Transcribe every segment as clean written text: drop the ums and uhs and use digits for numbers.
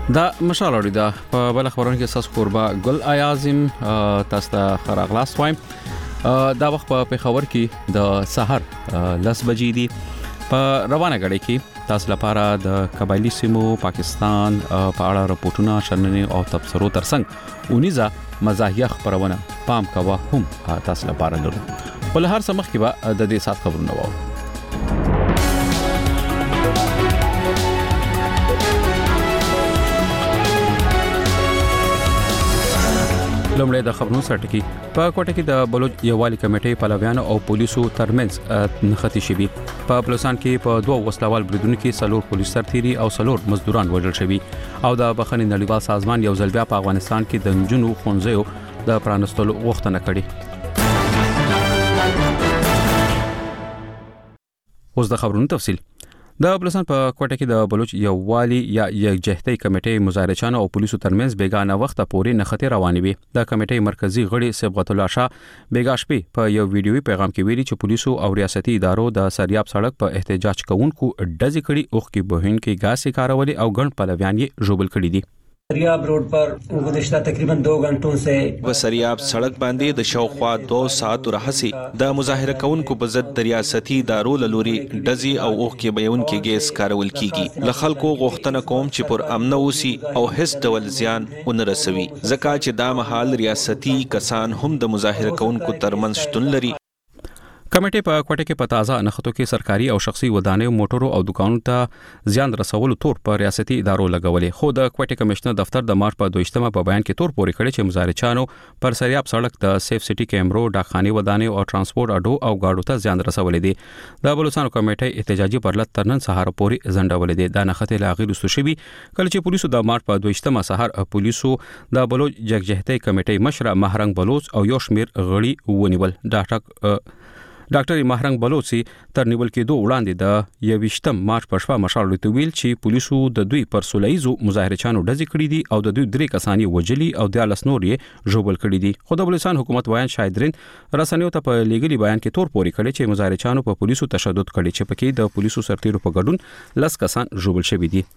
دا مشال اوري دا په بل خبرونه کې ساس قربا ګل ایازم تاسو ته خراغلاس وایم دا وخت په پیښور کې د سحر 10 بجې دي په روانه غړي کې تاسو لپاره د قبایلی سیمو پاکستان په اړه راپورټونه شننې او تبصرو ترڅنګ اونیزه مزاحیه خبرونه پام کوا هم تاسو لپاره لرو بل هر سمخ کې به د دې سات خبرونه وو لومړی د خبرونو سرټکی په کوټه کې د بلوچ یووالي کمیټې پلویانو او پولیسو ترمنځ نښتې شوي په بلوچستان کې په دوه وسلوال بریدونو کې څلور پولیس سرتیري او څلور مزدوران وژل شوي او د بخښنې نړیوال سازمان یو ځل بیا په افغانستان کې د نجونو ښوونځیو د پرانستلو غوښتنه کړې. اوس د خبرونو تفصیل. د بلوچستان په کوټه کې د بلوچ یووالي یا یکجهتۍ کمیټې مظاهرچیانو او پولیسو ترمنځ بیګانه وخت پورې نښتې روانې وي. د کمیټې مرکزی غړي صبغت الله شاه بیګا شپې په یو ویډیوي پیغام کې ویلي چې پولیسو او ریاستي ادارو د سریاب سړک په احتجاج کوونکو ډزې کړي او کې بهین کې غاسې کارولې او ګڼ پلویان یې ژوبل کړي دي. سریاب روड पर गुज़िश्ता तकरीबन 2 घंटों से سریاب सड़क باندې د شاوخوا 2 ساعت راهسي د مظاهره کوونکو په ضد د ریاستي ادارو لوري ډزي او اوخ کې بیون کې ګیس کارول کیږي. ل خلکو غوښتنه کوم چې پر امن اوسي او هیڅ ډول زیان ونه رسوي ځکه چې دا مهال ریاستي کسان هم د مظاهره کوونکو ترمنځ شتون لري. کمیټې په کوټه کې په تازه نښتو کې سرکاري او شخصي ودانیو موټرو او دکانونو ته زیان رسولو تور په ریاستي ادارو لګولې خو د کوټه کمشنر دفتر د مارچ په 22مه په بیان کې تور پورې کړی چې مظاهرچیانو پر سریاب سړک د سیف سټي کیمرو ډاکخاني ودانیو او ترانسپورت اډو او گاډو ته زیان رسولې دي. د بلوچستان کمیټې احتجاجي پرلط ترنن سهار پورې زنډولې دي. د نښتې لاغي رسو شوی کله چې پولیسو د مارچ په 22مه سهار پولیسو د بلوچ یکجهتۍ کمیټې مشر مهرنګ بلوچ او یو شمیر غړي ونیول. ډاکټر مهرنګ بلوچي تر نیول کې دوه وړاندې د 28 مارچ په شپه مشال ویل چې پولیسو د دوی پر سولایزو مظاهرچیانو ډزې کړې دي او د دوی درې کسانی وجلي او د لسنور یې ژوبل کړي دي. خو د بلوچستان حکومت وایي شایدرین رسنیو ته په لیګلي بیان کې تور پورې کړي چې مظاهرچیانو په پولیسو تشدد کړي چې پکې د پولیسو سرتیرو په ګډون 10 کسان ژوبل شوي دي.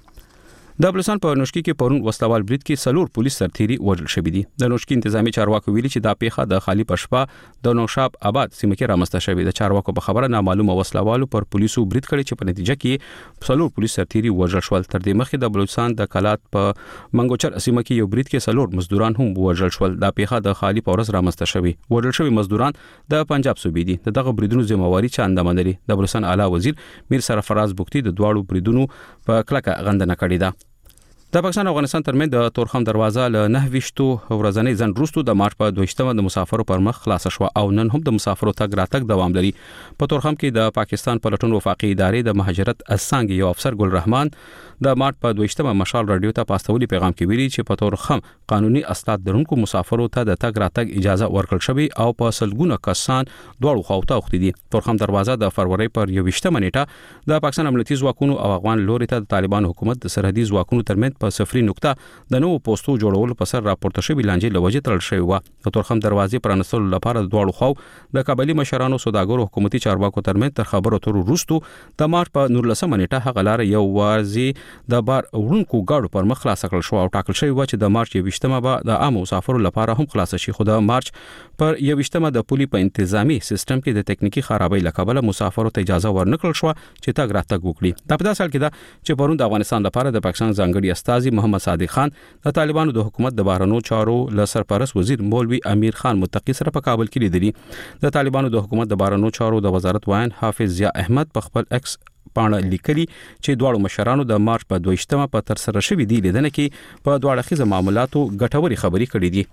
د بلوچستان په نوشکی کې پرون وسلوال برید کې څلور پولیس سرتیري وژل شوي دي. د نوشکی انتظامی چارواکو ویلي چې دا پیښه د خالی پشپا د نوشاب آباد سیمه کې رامنځته شوې ده. چارواکو په خبره نامعلومه وسلوالو پر پولیسو برید کړی چې په نتیجه کې څلور پولیس سرتیري وژل شول. تر دې مخکې د بلوچستان د کلات په منګوچر سیمه کې یو برید کې څلور مزدوران هم وژل شول. دا پیښه د خالی پورس رامنځته شوې. وژل شوی مزدوران د پنجاب صوبې دي. دغه بریدونو ذمہواری چا اندام لري. د بلوچستان اعلی وزیر میر سرفراز بوختي د دواړو بریدونو په کلکه غندنه کړې ده. د پاکستان او افغانستان ترمنځ د تورخم دروازه له 9 ورځنۍ ځنډ وروسته د مارچ په 22مه د مسافرو پر مخ خلاص شو او نن هم د مسافرو تګ راتګ دوام لري. په تورخم کې د پاکستان پلټون وفاقي ادارې د مهاجرت اسانګ یو افسر ګل رحمان د مارچ په 22مه مشال رادیو ته پاستولي پیغام کې ویلي چې په تورخم قانوني اسناد درونکو مسافرو ته د تګ راتګ اجازه ورکړل شوې او په سلګونه کسان دوړو خواوته وختي دي. تورخم دروازه د فروری پر 21مه نیټه د پاکستان امنیتي ځواکونو او افغان لوري ته د طالبان حکومت د سرحدي ځواکونو ترمنځ په صفري نقطه د نوو پوسټو جوړولو په سر راپورته شوی لانجې لوجه تړل شوی و. د تورخم دروازې پرانستلو لپاره د دواړو خواو د قبایلی مشرانو سوداګرو حکومتي چارواکو ترمنځ تر خبرو اترو وروسته د مارچ په 19مه نیټه هغه لار یو وارزي د بار وړونکو گاډو پر مخ خلاص کړل شو او ټاکل شوی و چې د مارچ 20مه به د عام مسافرو لپاره هم خلاص شي. خو د مارچ پر 20مه د پولي په انتظامی سیستم کې د ټکنیکی خرابۍ لکبله مسافرو ته اجازه ورنکړل شو چې تګ راتګ وکړي. دا په داسې حال کې ده چې پرون د افغانستان لپاره د پاکستان ځانګړي استازي محمد صادق خان د طالبانو د حکومت د بهرنیو چارو له سرپرست وزیر مولوی امیر خان متقی سره په کابل کې لیدلي. د طالبانو د حکومت د بهرنیو چارو د وزارت وایي حافظ ضیا احمد په خپل ایکس پاڼه لیکلي چې دواړو مشرانو د مارچ په 22مه په تر سره شوې دي لیدنه کې په دواړه خيزه معاملاتو ګټوري خبري کړې دي.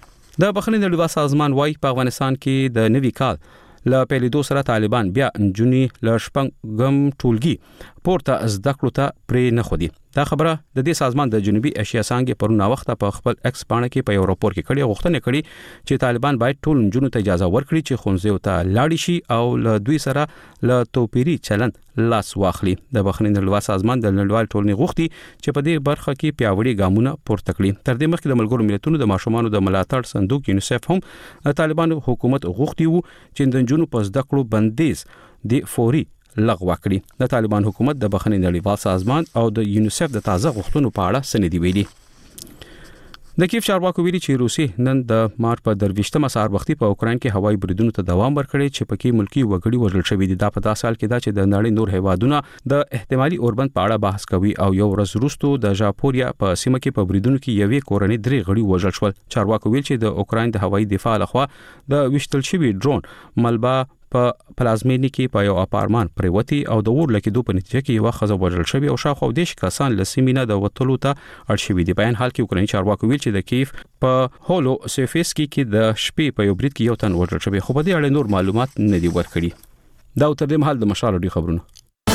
د بخښنې نړیوال سازمان وایي په افغانستان کې د نوي کال ل پیلیدو سره طالبان بیا جونی ل شپږم ټولګي پورته زده کړو ته پرې نه خودي. دا خبره د دې سازمان د جنوبي ایشیا څنګه پرونه وخت په خپل ایکس پاڼه کې په یو راپور کې کړي غوښتنه کړي چې طالبان باید ټول جنونو ته اجازه ورکړي چې خونځو ته لاړ شي او له دوی سره له توپیری چلن لاس واخلي. د بخښنې نړیوال سازمان د نړیوال ټولنې غوښتي چې په دې برخه کې پیاوړي ګامونه پورته کړي. تر دې مخکې د ملګرو ملتونو د ماشومانو د ملاتړ صندوق یونیسف هم طالبان حکومت غوښتي وو چې د جنونو په زده کړو بندیز د فوري لغوه کړي. د طالبان حکومت د بخښنې نړیوال سازمان او د یونیسف د تازه غوښتنو په اړه سندې ویلي. د کیف چارواکو ویلي چې روسي نن د مارچ په 23مه سهار وختي په اوکرين کې هوایي بریدونو ته دوام ورکړي چې پکې ملکی وګړي وژل شوي دي. دا په داسې حال کې دا چې د نړۍ نور هیوادونه د احتمالي اوربند په اړه بحث کوي او یو ورځ وروسته د ژاپوریا په سیمه کې په بریدونو کې یوې کورنۍ 3 غړي وژل شول. چارواکو ویل چې د اوکرين د هوایي دفاع لخوا د وشتل شوی ډرون ملبا په پلازمینی کې په یو اپارتمان پریوتی او د اور لکېدو په نتیجه کې یو خزه وژل شوی او شاوخوا 10 کسان لسیمینه د وټلو ته اړ شوی دي. په ان حال کې اوکرين چارواکو ویل چې د کیف په هولو سیفسکی کې د شپې په یو برید کې یو تن وژل شوی خو په دې اړه نور معلومات نه دي ورکړي. دا تر دې مهال د مشال ډي خبرونه.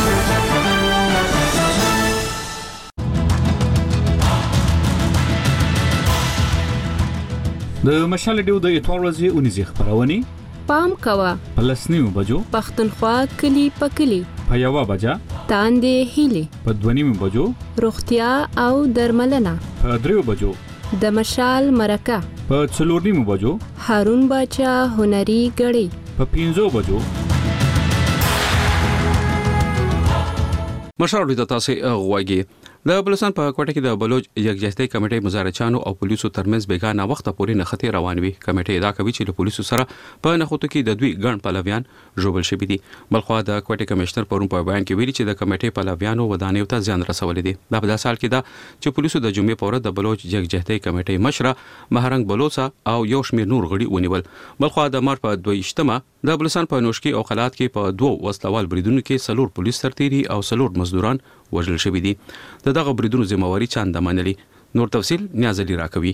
د مشال ډیو د اتوار ورځې اونیزه خبرونه پام کوا پلسنیو بجو پختونخوا کلی پکلی په یو بجا تاندې هیلي په 2 بجو روغتیا او درملنه په 3 بجو د مشال مرکه په 4 بجو هارون باچا هنري غړي په 5 بجو. مشال ډي تاسو غواګي. د بلوچستان په کوټه کې د بلوچ یکجهتۍ کمیټې مزارچانو او پولیسو ترمنځ بیګانه وخت پورې نخښتې روان وي. کمیټې دا کوي چې له پولیسو سره په نخښتو کې د دوی ګڼ پلویان ژوبل شوي دي. بلخوا د کوټه کمشنر پرون په بیان کې ویلي چې د کمیټې پلویانو ودانیو ته زیان رسولې دي. دا په داسې حال کې دا چې پولیسو د جمعې په ورځ د بلوچ یکجهتۍ کمیټې مشره مهرنګ بلوچا او یو شمېر نور غړي ونیول. بلخوا د مارچ په 22مه د بلوچستان په نوشکی او خلات کې په 2 وسلوال بریدونو کې 4 پولیس سرتیري او 4 مزدوران وژل شوي دي. دغه بریدونو ذمہواری چاند منلي. نور تفصیل نیاز علي راکوي.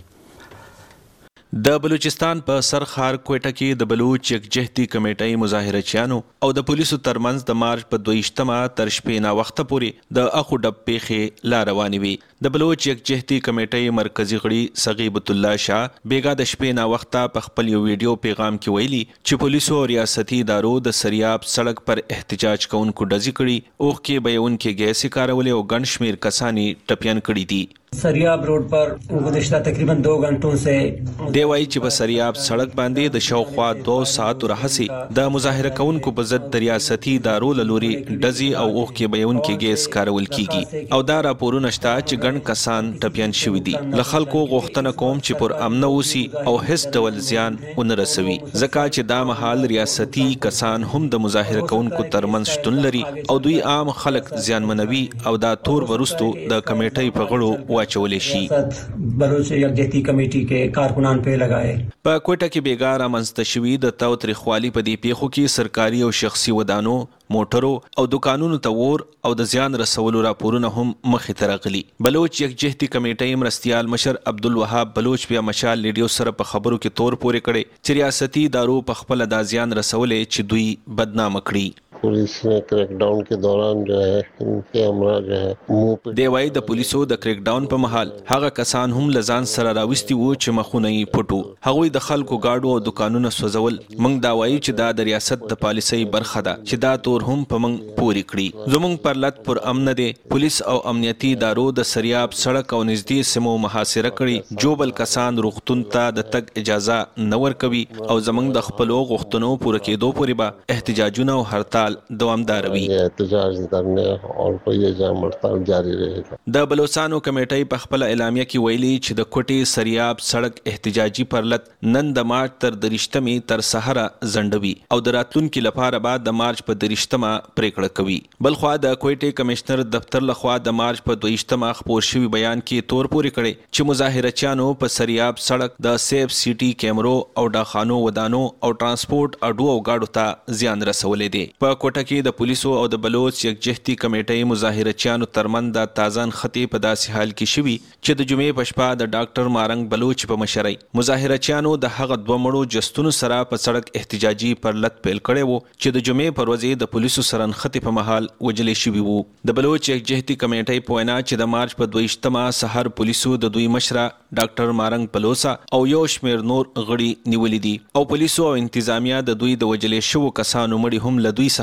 د بلوچستان په سرخار کوټه کې د بلوچ یکجهتي کمیټې مظاهرچیانو او د پولیسو ترمنځ د مارچ په 22مه تر شپې نه وخت پورې د اخو ډب پیخي لا روانې وي. د بلوچ یکجهتي کمیټې مرکزی غړي صغیبت الله شاه بیګا د شپې نه وخت په خپل یو ویډیو پیغام کې ویلي چې پولیسو او ریاستي ادارو د سریاب سړک پر احتجاج کوونکو ډزې کړي او کې بیون کې ګیس کارولې او ګڼ شمیر کسانی ټپيان کړي دي. सरियाब रोड पर गुज़िश्ता तकरीबन 2 घंटों से دیوای چې په سریاب سړک باندې د شاوخوا 2 ساعت راهسي د مظاهره کوونکو په ضد د ریاستي ادارو لوري ډزي او اوخ کې بیون کې ګیس کارول کیږي او دا راپورونه شته چې ګڼ کسان ټپيان شوي دي. له خلکو غوښتنه کوم چې پر امن اوسي او هیڅ ډول زیان ونه رسوي ځکه چې دا مهال ریاستي کسان هم د مظاهره کوونکو ترمنځ شتون لري او دوی عام خلک زیانمنوي او دا تور ورستو د کمیټې په غړو واچول شي. بلوچ یکجهتي کمیټې کې کارکنان په لګائے. په کوټه کې بیګار منځته شوی د تاوتریخوالي په دی پیښو کې سرکاري او شخصي ودانو موټرو او دکانونو ته ور او د زیان رسولو راپورونه هم مخې ته راغلي. بلوچ یکجهتي کمیټې مرستيال مشر عبدالوهاب بلوچ بیا مشال ریډیو سره په خبرو کې تور پورې کړي چې ریاستي ادارو په خپل د زیان رسولې چې دوی بدنام کړي. पुलिस ने क्रैक डाउन के दौरान जो है इनके हमरा जो है मुंह पे دیوای د پولیسو د کریک ډاون په محل هغه کسان هم لزان سره راوستي وو چې مخونه یې پټو. هغوی د خلکو گاډو او دکانونو سوځول. موږ دا وایو چې دا د ریاست د پالیسۍ برخه ده چې دا تور هم په موږ پوری کړی. زموږ پر لټ پر امن دي. پولیس او امنیتي ادارو د سریاب سړک او نږدې سیمو محاصره کړي. جوبل کسان روغتون ته د تګ اجازه نه ورکوي او زموږ د خپل غوښتنو پوره کېدو پورې به احتجاجونه او هړتال دوامدار وي. احتجاج کرنے اور کوئی جام ہڑتال جاری رہے گا. د بلوچستان کمیټې په خپل اعلامیه کې ویلي چې د کوټې سریاب سړک احتجاجي پرلط نن د مارچ تر 23مې تر سحره زندوي او د راتلونکو لپاره بعد د مارچ په 23مه پریکړه کوي. بلخوا د کوټې کمشنر دفتر لخوا د مارچ په 22مه خبر شوی بیان کې تور پورې کړي چې مظاهرچیانو په سریاب سړک د سیف سیټي کیمرو او ډاخانو ودانو او ترانسپورت اډو او گاډو ته زیان رسولې دي. په کوټه کې د پولیسو او د بلوچ یکجهتي کمیټې مظاهرچیانو ترمنځ د تازه خطي په داسې حال کې شوي چې د جمعې په شپه د ډاکټر مارنګ بلوچ په مشرۍ مظاهرچیانو د هغه 2 مړو جستونو سره په سړک احتجاجي پرلط پیل کړی وو چې د جمعې پر ورځ د پولیسو سره خطي په محل وجلې شوي وو. د بلوچ یکجهتي کمیټې په وینا چې د مارچ په 22مه سحر پولیسو د دوی مشره ډاکټر مارنګ بلوچا او یو شمیر نور غړي نیولې دي او پولیسو او انتظامیه د دوی د وجلې شوو کسانو مړي هم له دوی څخه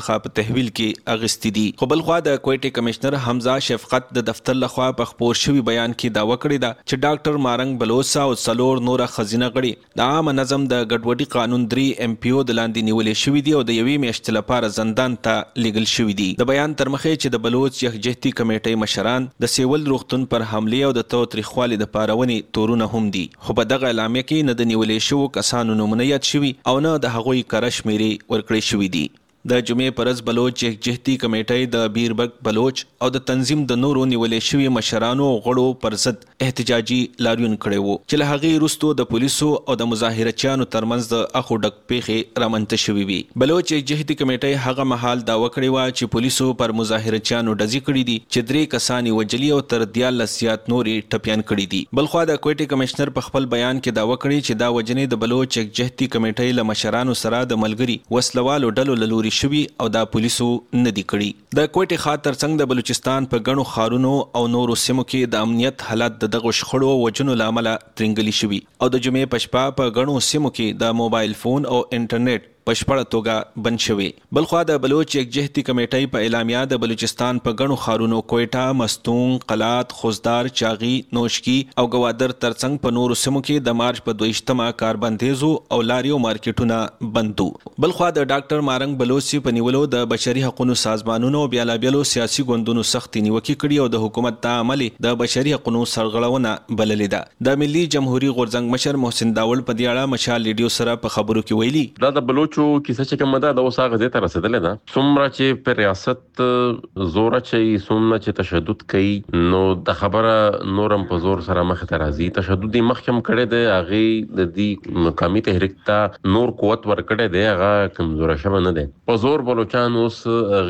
څخه په تحویل کې اغستې دي. خو بل خوا د کوټې کمشنر حمزه شفقت د دفتر لخوا په خبر شوی بیان کې داوا کړی دا چې ډاکټر مارنګ بلوچا او څلور نور خزینه غړي د عام نظم د ګډوډي قانون 3 MPO د لاندې نیولې شوې دي او د یوې میاشتې لپاره زندان ته لیږل شوې دي. د بیان تر مخې چې د بلوچ یخجهتي کمیټې مشران د سیول روغتون پر حمله او د تاوتریخوالي د پارونې تورونه هم دي. خو په دغه اعلامیه کې نه د نیولې شوو کسانو نومونه یاد شوي او نه د هغوی کره شمیرې ورکړې شوې دي. د جمعې پرز بلوچ یخجهتي کمیټې د بیربک بلوچ او د تنظیم د نورو نیولې شوی مشرانو او غړو پر ضد احتجاجي لاریون کړی وو چې له هغې وروسته د پولیسو او د مظاهرچیانو ترمنځ د اخو ډک پیښې رامنځته شوې وي. بلوچ یخجهتي کمیټې هغه مهال داوا کړې وه چې پولیسو پر مظاهرچیانو ډزې کړي دي چې 3 کسان وژلي او تر 14 زیات نورې ټپیان کړي دي. بلخوا د کوټې کمشنر په خپل بیان کې داوا کړې چې دا وژنې د بلوچ یخجهتي کمیټې له مشرانو سره د ملګري وسلوالو ډلو له لوري شوي او دا پولیسو نه دي کړي. د کوټې ښار ترڅنګ د بلوچستان په ګڼو ښارونو او نورو سیمو کې د امنیت حالت د دغو شخړو او وژنو له امله ترنګلي شوي او د جمعې په شپه په ګڼو سیمو کې د موبایل فون او انټرنیټ په شپړه توګه بند شوي. بلخوا د بلوچ یکجهتي کمیټې په اعلامیه د بلوچستان په ګڼو ښارونو کوئټه، مستونګ، قلات، خوزدار، چاغي، نوشکی او ګوادر ترڅنګ په نورو سیمو کې د مارچ په 22مه کاربندیزو او لاریو مارکیټونه بندو. بلخوا د ډاکټر مارنګ بلوچي په نیولو د بشري حقوقو سازمانونو او بیلابیلو سیاسي ګوندونو سختي نیوکې کړي او د حکومت د عمل د بشري حقوقو سرغړونه بللې ده. د ملي جمهوریت غورځنګ مشر محسن داول په دې اړه مشال ریډیو سره په خبرو کې ویلي دا د بلوچو کیسه چې کومه ده د اوس هغه ځای ته رسېدلې ده. څومره چې په ریاست زور اچوي، څومره چې تشدد کوي، نو د خبره نورم په زور سره مخ ته راځي. تشدد یې مخکې کړی دی، هغې د دې مقامي تحریک ته نور قوت ورکړی دی، هغه کمزوری شوی نه دی. په زور بلوچان اوس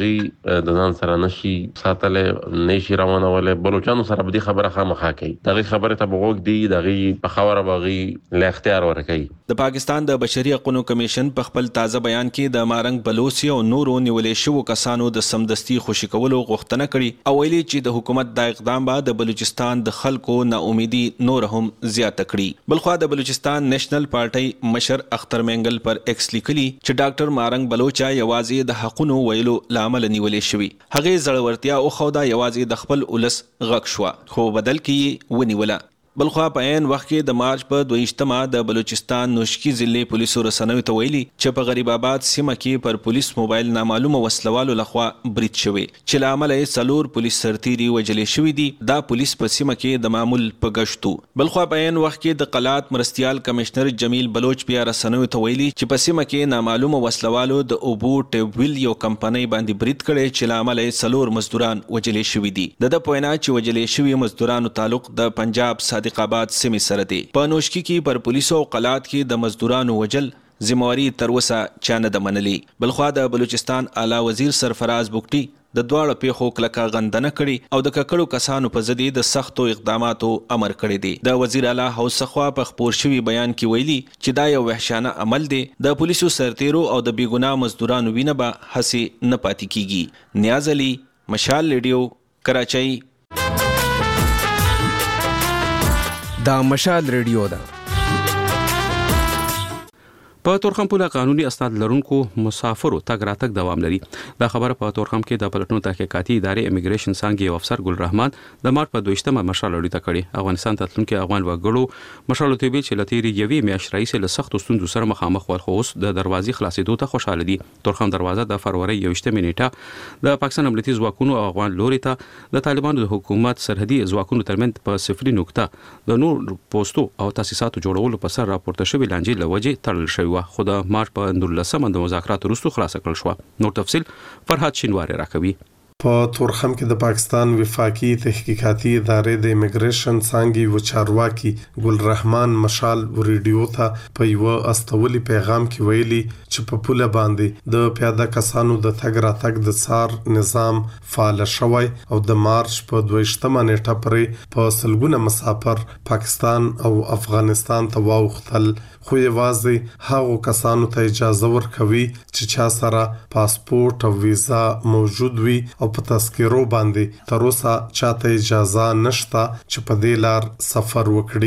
هغې د ځان سره نشي ساتلی، نشي روانولی. بلوچانو سره به دې خبره خامخا کوي، د هغې خبرې ته به غوږ دی، د هغې په خبره به هغې له اختیار ورکوي. د پاکستان د بشري حقوقو کمیشن په خپل تازه بیان کې د مارنګ بلوچي او نورو نیولې شوو کسانو د سمدستي خوشي کولو غوښتنه کړې او ویلي چې د حکومت د اقدام به د بلوچستان د خلکو ناامیدي نور هم زیاته کړي. بلخوا د بلوچستان نېشنل پارټۍ مشر اختر مینګل پر ایکس لیکلي چې ډاکټر مارنګ بلوچا یوازې د حقونو ویلو لامل نیولې شوی. هغې زړورتیا او خودا یوازې د خپل ولس غږ شو خو بدل کې ونیوله. بلخوا په عین وخت کې د مارچ په 22مه د بلوچستان نوشکی ضلع پولیسو رسنیو ته ویلي چې په غریب آباد سیمه کې پر پولیس موبایل نامعلومه وسلوالو لخوا برید شوی چې له امله یې 4 پولیس سرتیري وژلې شوي دي. دا پولیس په سیمه کې د معمول په ګشتو. بلخوا په عین وخت کې د قلات مرستیال کمشنر جمیل بلوچ بیا رسنیو ته ویلي چې په سیمه کې نامعلومه وسلوالو د اوبو ټیوبویل یو کمپنۍ باندې برید کړی چې له امله یې 4 مزدوران وژلې شوي دي. د په وینا چې وژلې شوي مزدورانو تعلق د پنجاب صادق آباد سیمې سره دی. په نوشکی کې پر پولیسو او قلات کې د مزدورانو وجل ذمہواری تر اوسه چا نه ده منلې. بلخوا د بلوچستان اعلی وزیر سرفراز بوکټي د دواړو پیښو کلکه غندنه کړي او د ککړو کسانو په ضد د سختو اقداماتو امر کړی دی. د وزیر اعلی حوص خوا په خپور شوي بیان کې ویلي چې دا یو وحشانه عمل دی. د پولیسو سرتیرو او د بیګناه مزدورانو وینه به هسې نه پاتې کیږي. نیاز علي، مشال ریډیو، کراچۍ. دا مشال ریډیو ده. په تورخم پوله قانوني اسناد لرونکو مسافرو تګ راتګ دوام لري. دا خبره په تورخم کې د پلټنو تحقیقاتي ادارې امیګریشن څانګې یو افسر ګل رحمان د مارچ په 22مه مشال اړیته کړي. افغانستان ته تلونکي افغان وګړو مشال ته ویل چې لتیری یوې میاشتې راځي له سختو ستونزو سره مخامخ ول، خو اوس د دروازې خلاصېدو ته خوشاله دي. تورخم دروازه د فروری 21مه نیټه د پاکستان امنیتي ځواکونو او افغان لوري ته د طالبانو د حکومت سرحدي ځواکونو ترمنځ په 0 نقطه د نور پوسټو او تاسیساتو جوړولو په سر راپورته شوی لانجې لوجه تړل شوی و، خو د مارچ په 19مه د مذاکراتو وروسته خلاص کړل شو. نور تفصيل فرحات شینواری راکوي. په تورخم کې د پاکستان وفاقي تحقیقاتي ادارې د امیګریشن څانګې و چارواکي ګل رحمان مشال ریډیو ته په یو استولي پیغام کې ویلي چې په پوله باندې د پیاده کسانو د تګ راتګ د څار نظام فعال شوی او د مارچ په 22مه نیټه پرې په سلګونه مسافر پاکستان او افغانستان ته واوختل، خو یوازې هغو کسانو ته اجازه ورکوي چې چا سره پاسپورت او ویزا موجود وي او په تذکرو باندې تر اوسه چاته اجازه نشته چې په دې لار سفر وکړي.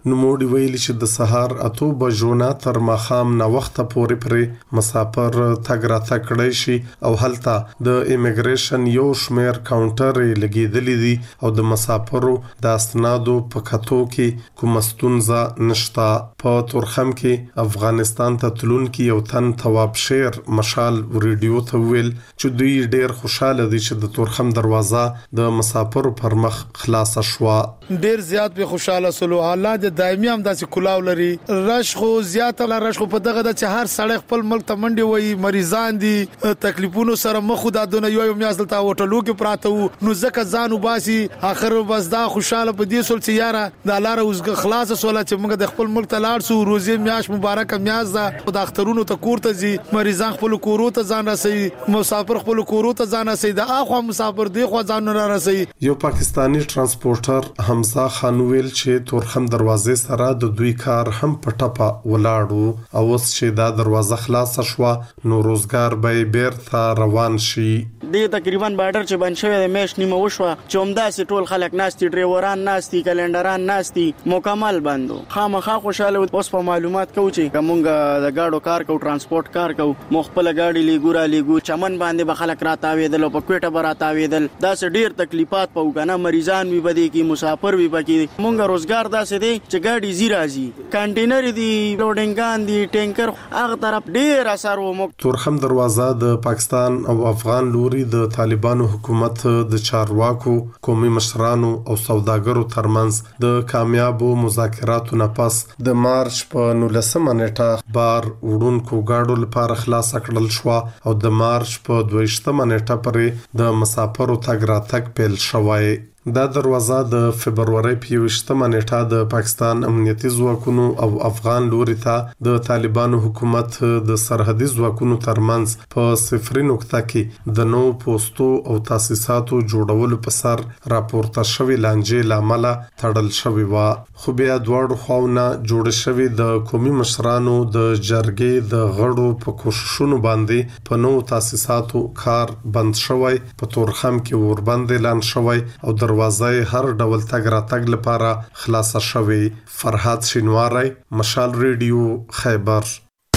نوموړي ویلي چې د سهار 8 بجو نه تر ماښام نه وخت پورې پرې مسافر تګ راتګ کړی شي او هلته د ایمیګریشن یو شمیر کاونټر لګیدلې دي او د مسافرو د اسنادو په کتو کې کوم ستونزه نشته. په تورخم کې افغانستان ته تلونکي یو تن تواب شیر مشال ریډیو ته ویل چې دوی ډیر خوشاله دي چې د تورخم دروازه د مسافرو پر مخ خلاص شوه. ډیر زیات به خوشاله سلو حالات دایمي هم داسې کلاو لري. رش خو زیات لا رش خو په دغه د هر سړی خپل ملک ته منډي وي، مریضان دي، تکلیفونو سره مخ د دونه یو میاز دلته هوټلو کې پراته وو، نو ځکه ځان وباسي اخر بس دا خوشاله په دې سول چې یاره د لار اوس خلاص سول چې موږ د خپل ملک ته لاړ سو. روزي میاش مبارک میاز ده، د اخترونو ته کور ته زی، مریضان خپل کورو ته ځان رسي، مسافر خپل کورو ته ځان رسي، د اخو مسافر دی خو ځان نه رسي. یو پاکستانی ترانسپورټر حمزه خان ویل چې تورخم دروازې سره د دوی کار هم په ټپه ولاړو او اوس چې دا دروازه خلاص شوه نو روزګار به بیرته روان شي. د تقریبا بارډر چې بند شوی د میش نیمه وشوه چې همداسې ټول خلک ناستي، ډرایوران ناستي، کلندران ناستي، مکمل بندو. خامخا خوشاله اوس په معلومات کوو چې کومګه د گاډو کار کوو، ترانسپورت کار کوو، مخبل گاډي لیګو چمن باندې به خلک راتاویدل او په کوټه به راتاویدل. دا څه ډیر تکلیفات په وګنه مریضان وي بده کی، مسافر وي پکې. مونږ روزګار داسې دی چې گاډي زی راځي، کانټینر دي، لوډینګان دي، ټینکر هغه طرف ډیر اثر و. تورخم دروازه د پاکستان او افغان لوري د طالبانو حکومت د چارواکو، قومي مشرانو او سوداګرو ترمنځ د کامیابو مذاکراتو نه پس د مارچ په 19 نیټه بار وړونکو گاډو لپاره خلاص کړل شو او د مارچ په 22 نیټه پورې د مسافرو تګ راتګ پیل شوی. دا دروازه د فبرवरी په 20 نیټه د پاکستان امنیتي ځواکونو او افغان لوري ته د طالبانو حکومت د سرحدي ځواکونو ترمنځ په 0 نقطه کې د نو پوسټو او تاسیساتو جوړولو په سر راپورته شوی لانجې لامل تړل شوی و. خو بیا دواړو خواونه جوړ شوی د قومي مشرانو د جرګې د غړو په کوششونو باندې په نو تاسیساتو کار بند شوی، په تورخم کې وربند اعلان شوی او دروازه هر ډول تګ راتګ لپاره خلاص شوی. فرحات شینواری، مشال ریډیو، خیبر.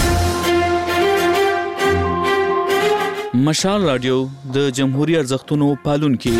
مشال رادیو د جمهوریت ارزښتونو پالونکي.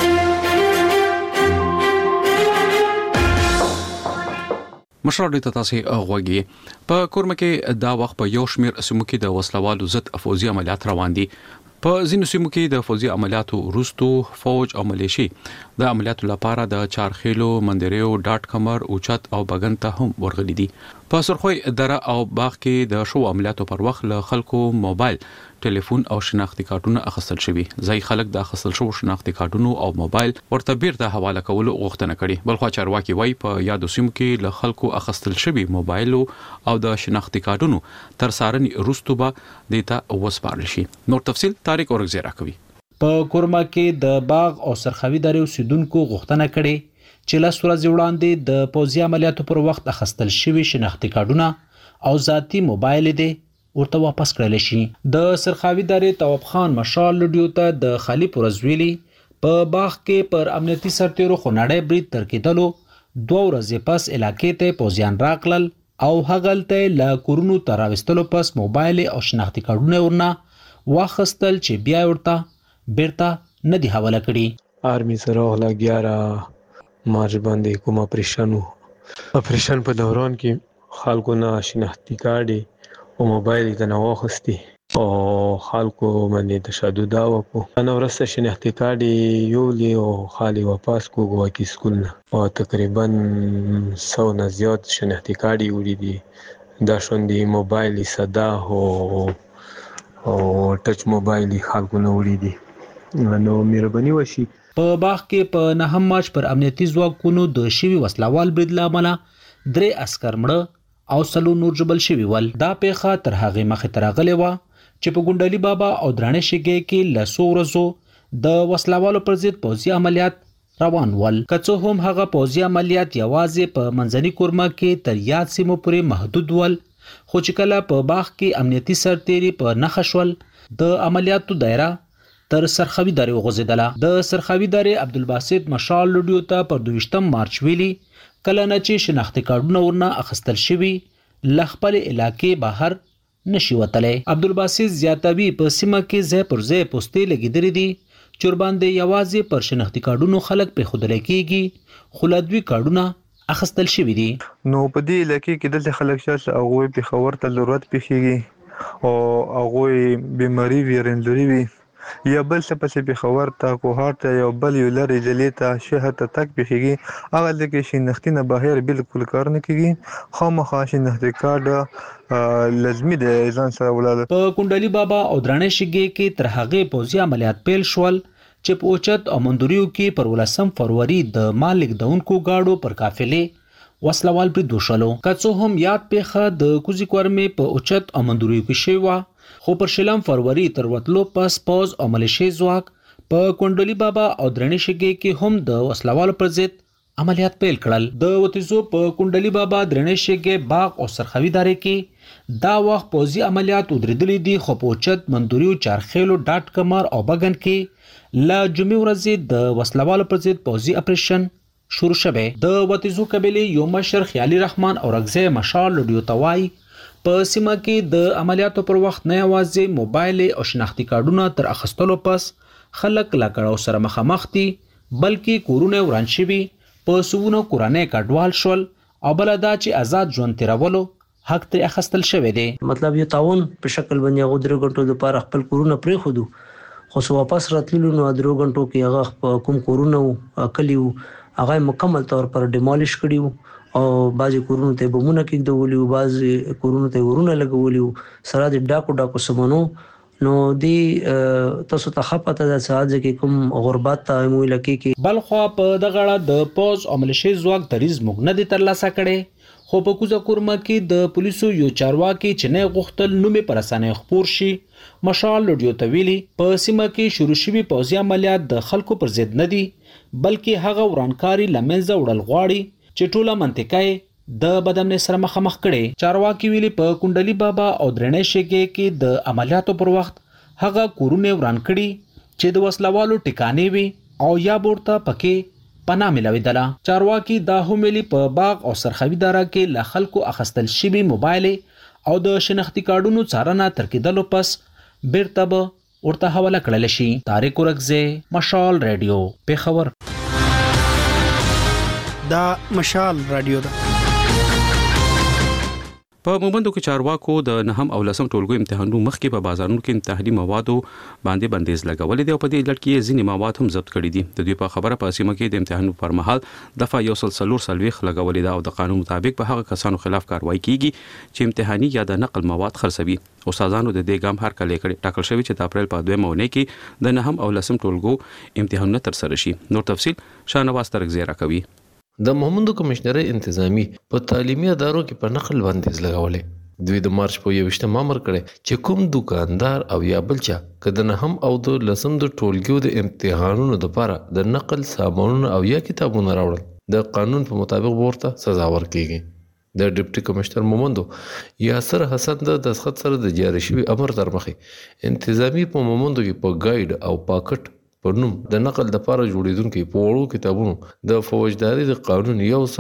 مشرانو ته تاسو غوږی په کورمه کې دا وخت په یو شمیر سیمو کې د وسلوالو ضد افوزي عملیات روان دي. په ځینو سیمو کې د فوزي عملیاتو وروستو فوج او ملیشي د عملیاتو لپاره د چارخیلو، مندریو، ډاټ کمر، اوچت او بغن ته هم ورغلي دي. په سرخوي دره او باغ کې د شو عملیاتو پر وخت له خلکو موبایل، ټلیفون او شناختی کارتونه اخیستل شوی. ځای خلک د اخیستل شو شناختی کارتونو او موبایل ورته بیرته حواله کولو غوښتنه کړې. بلخو چارواکي وایي په یادو سیمو کې له خلکو اخیستل شوی موبایل او د شناختی کارتونو تر سارنې وروسته به دیتا وسپارل شي. نور تفصیل طارق اورګزی راکوي. په کورما کې د باغ او سرخوي درې اوسیدونکو غوښتنه کړې چې لاس ورځ وړاندې د پوځي عملیاتو پر وخت اخیستل شوی شناختی کارتونه او ذاتی موبایل دي ورته واپس کړل شي. د سرخوي درې تواب خان مشال لډیو ته د خالی پرزویلی په باغ کې پر امنیتي سرتیرو خناړې برید تر کېدلو 2 ورځې پس علاقې ته پوځیان راغلل او هغلته لا کورونو تر راوستلو پس موبایل او شناختی کارتونه ورنه واخستل چې بیا ورته بیرته نه دی حواله کړي. آرمی سره غلا 11 مارچ باندې کوم اپریشن په دوران کې خلکو نه شناختی کارت او موبایل ته نه واخستي او خلکو باندې تشدد وکړو. انا ورسته شناختی کارت یو لیو خالي واپس کو ګواکي سکول او تقریبا 100 نه زیات شناختی کارت وړي دا شوندي موبایل صدا او ټچ موبایل خلکو نه وړي دي. نو مهرباني وشي. په باغ کې په 9 مارچ پر امنیتي ځواکونو د شوی وسلوال برید لامل 3 عسكر مړه او 3 نور جبل شوی ول. دا پیښه تر هغه مخه ترغلې و چې په ګوندلي بابا او درانه شګې کې لسو ورځو د وسلوالو پر ضد پوځي عملیات روان ول. کڅو هم هغه پوځي عملیات یوازې په منځني کورما کې تر یاد سیمو پورې محدود ول، خو چې کله په باغ کې امنیتي سرتیري په نخښول د عملیاتو دایره تر سرخوي داري وغځیدله. د سرخوي داري عبدالباسط مشال لوډیو ته پر 22 مارچ ویلي کله نه چې شناختی کارډونه ورنه اخیستل شوي له خپل علاقې بهر نشي وتلی. عبدالباسط زیاتوي په سیمه کې ځای پر ځای پوستې لګېدلې دي چې ورباندې یوازې پر شناختی کارډونو خلک پرېښودلی کېږي خو له دوی کارډونه اخیستل شوي دي. نو په دې علاقې کې دلته خلک شته چې هغوی پېښور ته ضرورت پېښېږي او هغوی بیماري ویرندوري وي یا بل څه پسې پېښور ته کوهاټ ته یو بل یو لرې ضلعې ته شهر ته تګ پېښېږي هغه هلته کې شناختي نه بهر بالکل کار نه کېږي خامخا شناختي کارډ لازمي دی ځان سره ولاړ. په کونډلي بابا او درانه شګې کې تر هغې پوځي عملیات پیل شول چې په اوچت او مندوریو کې پر 18 فروری د مال لیږدونکو ګاډو پر قافلې وسلوال برید وشولو. که څه هم یاد پیښه د کوزي کورمې په اوچت او مندوریو کې شوې وه خو پر 20 فروری تر وتلو پس پوز او ملیشي ځواک په کونډلي بابا او درنې شګې کې هم د وسلوالو پر ضد عملیات پیل کړل. د وتیزو په کونډلي بابا درنې شګې باغ او سرخوي دارې کې دا وخت پوځي عملیات ودرېدلې دي خو په اوچت مندوریو چارخیلو ډاټ کمر او بګن کې لا جمعې ورځې د وسلوالو پر ضد پوځي اپریشن شروع شوی. د وتیزو قبیلې یو مشر خیالي رحمان او رګزی مشال لوډیو ته وایي په سیمه کې د عملیاتو پر وخت نه یوازې موبایل او شناختی کارډونه تر اخیستلو پس خلک له کړاو سره مخامخ دي بلکې کورونه وران شوي په سوونه کورانې کډوال شول او بل دا چې آزاد ژوند تیرولو حق ترې اخیستل شوی دی. مطلب یو تعاون په شکل باندې هغه 3 غنټو لپاره خپل کورونه پرېښودو خو څو واپس راتللو نو 3 غنټو کې هغه کوم کورونه کلی هغه مکمل طور پر ډیمالیش کړي او بعضی کورونو ته بمونه کېږدولي او بعضی کورونو ته ورونه لګولي سره د ډاکو سمونو نو دی تاسو ته خپته د ساده کې کوم غربت ته مو لکه کې بل خو په دغه د پوز او ملیشي ځواک دریز موږ نه دي ترلاسه کړي خو په کوزه کورمه کې د پولیسو یو چارواکي چې نه غوښتل نومې پر اسانه خبر شي مشال لوډیو ته ویلي په سیمه کې شروع شوي پوځي عملیات د خلکو پر ضد نه دي بلکې هغه ورانکاري لمنځه وړل غواړي چې ټوله منطقه د بدامنۍ سره مخامخ کړي. چارواکي ویلي په کونډلي بابا او درنې شګې کې د عملیاتو پر وخت هغه کورونه وران کړي چې د وسلوالو ټکانې وي او یا ورته پکې پناه ملويدله. چارواکي دا هم ویلي په باغ او سرخوي داره کې له خلکو اخیستل شوي موبایل او د شناختي کارډونو څارنه تر کېدلو پس بیرته به ورته حواله کړل شي. طارق ورکزی مشال رادیو پېښور. دا مشال رادیو ده. په مومندو کې چارواکو د نهم او لسم ټولګو امتحانونو مخکې په بازارونو کې امتحاني موادو باندې بندیز لګولې دی او په دې لړ کې ځینې مواد هم ضبط کړي دي. د دوی په خبره په سیمه کې د امتحانونو پر مهال دفعه 144 لګولې ده او د قانون مطابق به هغه کسانو خلاف کاروایی کیږي چې امتحاني یا د نقل مواد خرڅوي. استادانو د دې ګام هر کله کړي ټاکل شوی چې د اپریل په 2 مونې کې د نهم او لسم ټولګو امتحانونه تر سره شي. نور تفصیل شاهنواز ترګزی راکوي. د مومندو کمشنري انتظامی په تعلیمي ادارو کې په نقل بندیز لګولې. دوی د مارچ په 21 امر کړی چې کوم دکاندار او یا بل چا کده نه هم او د لسم د ټولګیو د امتحانونو لپاره د نقل سامانونو او یا کتابونو راوړل د قانون په مطابق ورته سزا ورکړي. د ډیپټي کمشنر مومندو یاسر حسن د دسخط سره د جاری شوی امر تر مخې انتظامی په مومندو کې په گایډ او پاکټ په نوم د نقل لپاره جوړیدونکو په وړو کتابونو د فوجداري د قانون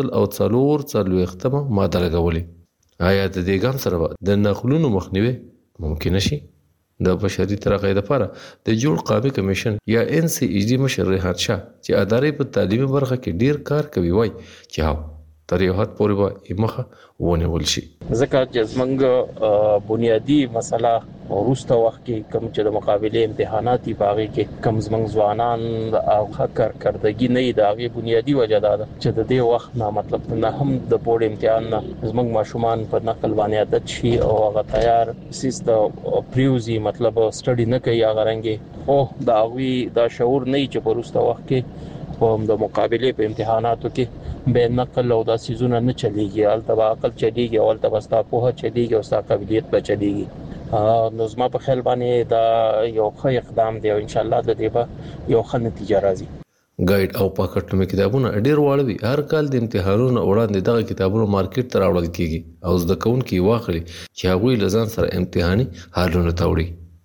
144 ماده لګولې. آیا د دې ګام سره د نقلونو مخنیوي ممکن شي؟ د بشري ترقۍ لپاره د جوړ قومي کمیشن یا NCHD مشر ریحان شاه چې ادارې په تعلیمي برخه کې ډیر کار کوي وای چې تر یو حد پورې به مخه ونیول شي. ځکه چې زمونږ بنیادی مسله وروسته وخت کې کوم چې د مقابله امتحاناتي باغې کې کم زمونږ ځوانان او کارکردګي نه د هغه بنیادی وجه ده چې د دې وخت نه مطلب نه هم د بورډ امتحان نه زمونږ ماشومان په نقل باندې عادت شي او هغه تیار سیستم پریوزي مطلب سټډي نه کوي هغه رنګي او دا وی دا شعور نه چې په وروسته وخت کې په د مقابله په امتحاناتو کې به نقل او د سيزونه نه چلیږي البته عقل چلیږي او البته بستا په چلیږي او ستا قابلیت به چلیږي. نو زما په خیال باندې دا یو ښه اقدام دی او ان شاء الله د دې به یو ښه نتیجه راځي. گایډ او پاکټ مې کتابونه ډیر واړوي. هر کال د امتحانونو وړاندې دغه کتابونو مارکیټ ته راوړل کیږي او زده کوونکي واخلي چې هغوی له ځان سره امتحاني حالونه تاوړي.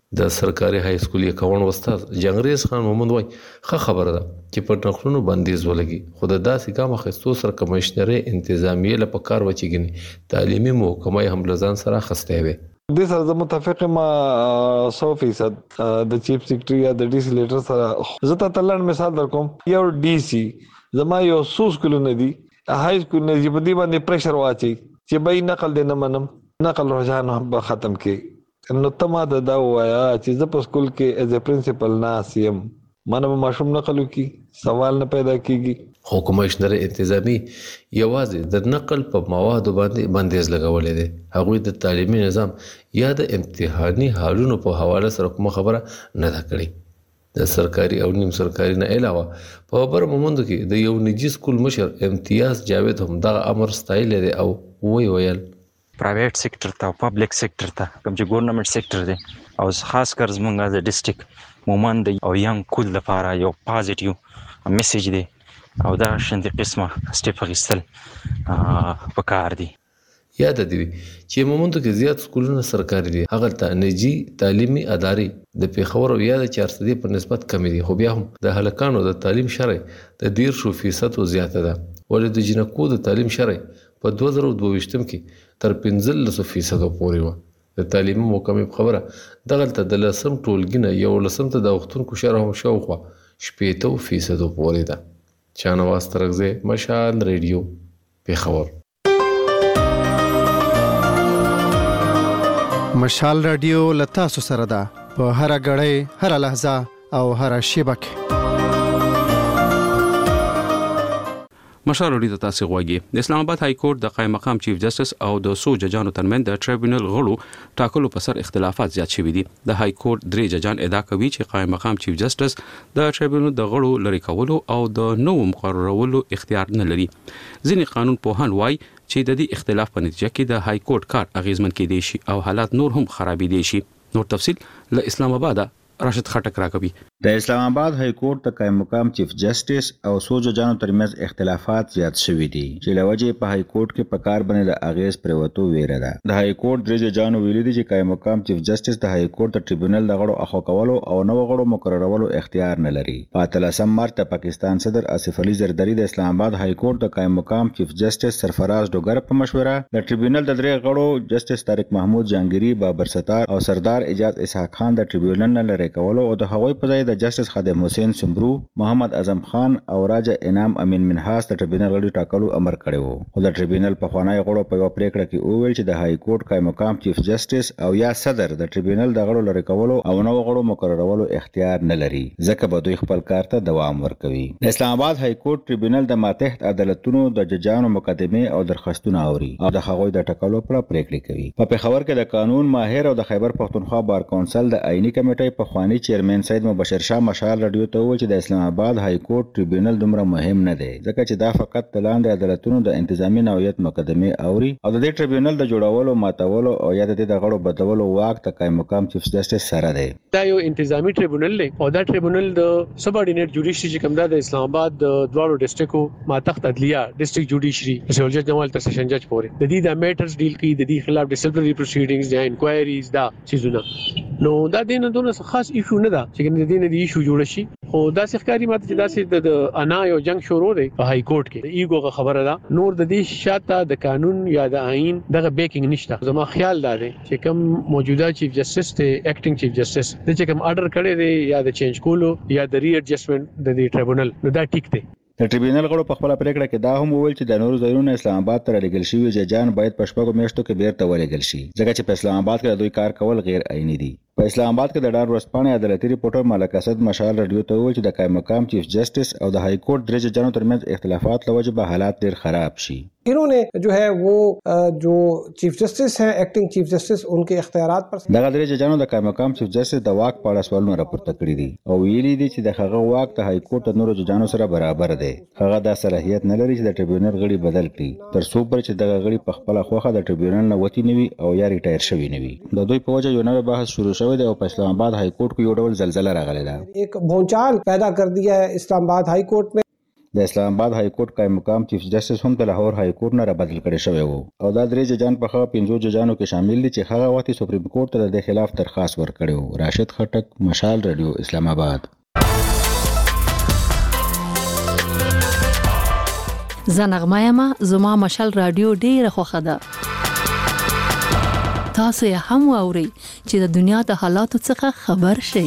د سرکاري های سکول 51 استاد جنگریز خان محمد وای ښه خبره ده چې په نقلونو بندیز ولګي خو د داسې ګام اخیستو سره کمشنر انتظامیه لپاره کار وچیږي تعلیمي محکمه هم لزان سره خسته وي د سره زه متفق ما 100% د چیف سیکریټری یا د ډي سي لیډر سره زه ته تلل مثال درکوم یو ډي سي زما یو سکول نه دی های سکول نه دی په دې باندې پریشر واچي چې به نقل دې نه منم نقل رجحان به ختم کې نو ته ما دا وایا چې زه په سکول کې ایز ا پرنسپل ناسیم منم ماشوم نقل کی سوال نه پیدا کیږي حکومت انتظامی یوازې د نقل په موادو باندې بندیز لګولې دي هغه د تعلیمي نظام یا د امتحاني حالونو په حواله سره کوم خبره نه ده کړې د سرکاري او نیم سرکاري نه علاوه په بر مومند کې د یو نجی سکول مشر امتیاز جاوید هم دا امر ستایل دي او ویل پرایویټ سېکټر ته پبلک سېکټر ته کوم چې ګورنمنت سېکټر دی او خاص کر زمونږ د ډیسټریکټ مومند او ینګ کول لپاره یو پازیټیو میسج دی او دا شنه قسمه سټیپ اخیستل پکار دي یاد دی چې مومند کې زیات سکولونه سرکاري دي هغه ته نجی تعلیمي ادارې د پیښور او یا د 400 په نسبت کم دي خو بیا هم د هلکانو د تعلیم شرع د 1.5% زیاته ده ولې د جنکو د تعلیم شرع په 2022 کې تر 15% پورې و د تعلیمي محکمې خبره دغه د لسم ټولګینه یو لسم ته د وختونکو شرع هم شاوخوا 70% پورې ده چانواز ترغزه مشال ریډیو پیښور مشال رادیو لتا سره ده په هر غړې هر لحظه او هر شیبه کې مشال رادیو ته تاسو غواړئ د اسلام آباد های کورټ د قائم مقام چیف جسټس او د سو ججانو ترمن د ټریبیونل غړو ټاکلو په سر اختلافات زیات شوي دي د های کورټ درې ججان ادعا کوي چې قائم مقام چیف جسټس د ټریبیونل د غړو لری کولو او د نوو مقررولو اختیار نه لري ځینې قانون پوهان وایي چې د دې اختلاف په نتیجه کې د های کورټ کار اغیزمن کېدی شي او حالات نور هم خرابېدي شي نور تفصیل له اسلام آباد راشد خټک راکوي د اسلام آباد های کورټ د قائم مقام چیف جسټس او سو ججانو ترمنځ اختلافات زیات شوي دي چې لوجه په های کورټ کې په کار باندې د اغیز پروتو ویره ده د های کورټ درې ججانو ویلي دي چې قائم مقام چیف جسټس د های کورټ د ټریبیونل د غړو اخو کولو او نو غړو مقررولو اختیار نه لري په 13 مارچ د پاکستان صدر آصف علي زرداری د اسلام آباد های کورټ د قائم مقام چیف جسټس سرفراز ډوګر په مشوره د ټریبیونل د درې غړو جسټس طارق محمود جانګيري بابر ستار او سردار اجاز اسحاق خان د ټریبیونل نه لری کولو او د هغوی په ځای د جسټس خادم حسین سمبرو محمد اعظم خان او راجا انعام امین منحاس د ټریبیونل غړي ټاکلو امر کړی وو خو د ټریبیونل په خوانای غړو په یو پریکړه کې وویل چې د های کورټ قائم مقام چیف جسټس او یا صدر د ټریبیونل د غړو لری کولو او نو غړو مقررولو اختیار نه لري ځکه به دوی خپل کار ته دوام ورکوي د اسلام آباد های کورټ ټریبیونل د ماتحت عدالتونو د ججانو مقدمه او درخواستونه اوري او د هغوی د ټاکلو پر پریکړه کوي په پیښور کې د قانون ماهر او د خیبر پختونخوا بار کونسل د آئینی کمیټې په خوانی چیرمن سید مبشر شاه مشال رادیو ته وویل چې د اسلام آباد های کورټ ټریبیونل دومره مهم نه دی ځکه چې دا فقط د لاندې عدالتونو د انتظامی نوعیت مقدمه اوري او د دې ټریبیونل د جوړولو ماتولو او یا د دې د غړو بدلولو واک د قائم مقام چیف جسټس سره دی دا یو انتظامی ټریبیونل دی او دا ټریبیونل د سبارډینیټ جوډیشري چې کوم د اسلام آباد د دواړو ډیسټریکټو ماتحت عدلیه ډیسټریکټ جوډیشري سیول جج جمال تر سیشن جج پورې د دې د میټرز ډیل کوي د دې خلاف ډیسپلینری پروسیډینګز یا انکوایریز دا چیزونه نو دا دینه دونه خاص ایشو نه ده چې د دې نه دی ایشو جوړ شي خو دا ښکاری ماته چې دا سي د انا یو جنگ شروع دی په های کورټ کې ایګو خبره ده نور د دې شاته د قانون یا د آئین دغه بیکینګ نشته زما خیال دا دی چې کوم موجوده چیف جسټس ته اکټینګ چیف جسټس د چې کوم آرډر کړی دی یا د چینج کولو یا د ری ایڈجسټمنٹ د دې ټریبیونل نو دا ټیک دی د ټریبیونل غړو په خپل پریکړه کې دا هم وویل چې د نورو ځایونو اسلام آباد ته لګل شوی ججان باید په شپږو میاشتو کې بیرته ولېږل شي ځکه چې په اسلام آباد کې دوی کار کول غیر آئینی دي په اسلام آباد کې د ډار ورسپانې عدالتي ریپورټر ملک اسد مشال رادیو ته وویل چې د قائم مقام چیف جسټس او د های کورټ درې ججانو ترمنځ اختلافات لوجه به حالات ډیر خراب شي इन्होंने जो है वो जो चीफ जस्टिस हैं एक्टिंग चीफ जस्टिस उनके اختیارات پر دغه درې ججانو د قائم مقام چیف جسټس د واک په اړه سوالونه راپورته کړي دي او ویلي دي چې د هغه واک د های کورټ د نورو ججانو سره برابر دی هغه د صلاحیت نه لري چې د ټریبیونل غړي بدل کړي تر څو پر چې دغه غړي په خپل خوخه د ټریبیونل نه وتی نوي او یا ریټایر شوی نوي د دوی په وجه یو نوې بحث شروع شوی دی او په اسلام آباد های کورټ کې یو ډول زلزلہ راغلی دی एक भूचाल पैदा कर दिया है इस्लामाबाद हाई कोर्ट में د اسلام آباد های کورټ قائم مقام چیف جسټس هم د لاهور های کورټ نه رابدل کړی شوی وو او دا 3 ججان په 15 ججانو کې شامل دي چې هغه وخت سپریم کورټ ته د خلاف درخواست ورکړی وو. راشد خټک، مشال رادیو، اسلام آباد. زنغمه یم زما مشال رادیو ډیره خوښه ده. تاسو یې هم واورئ چې د دنیا د حالاتو څخه خبر شئ.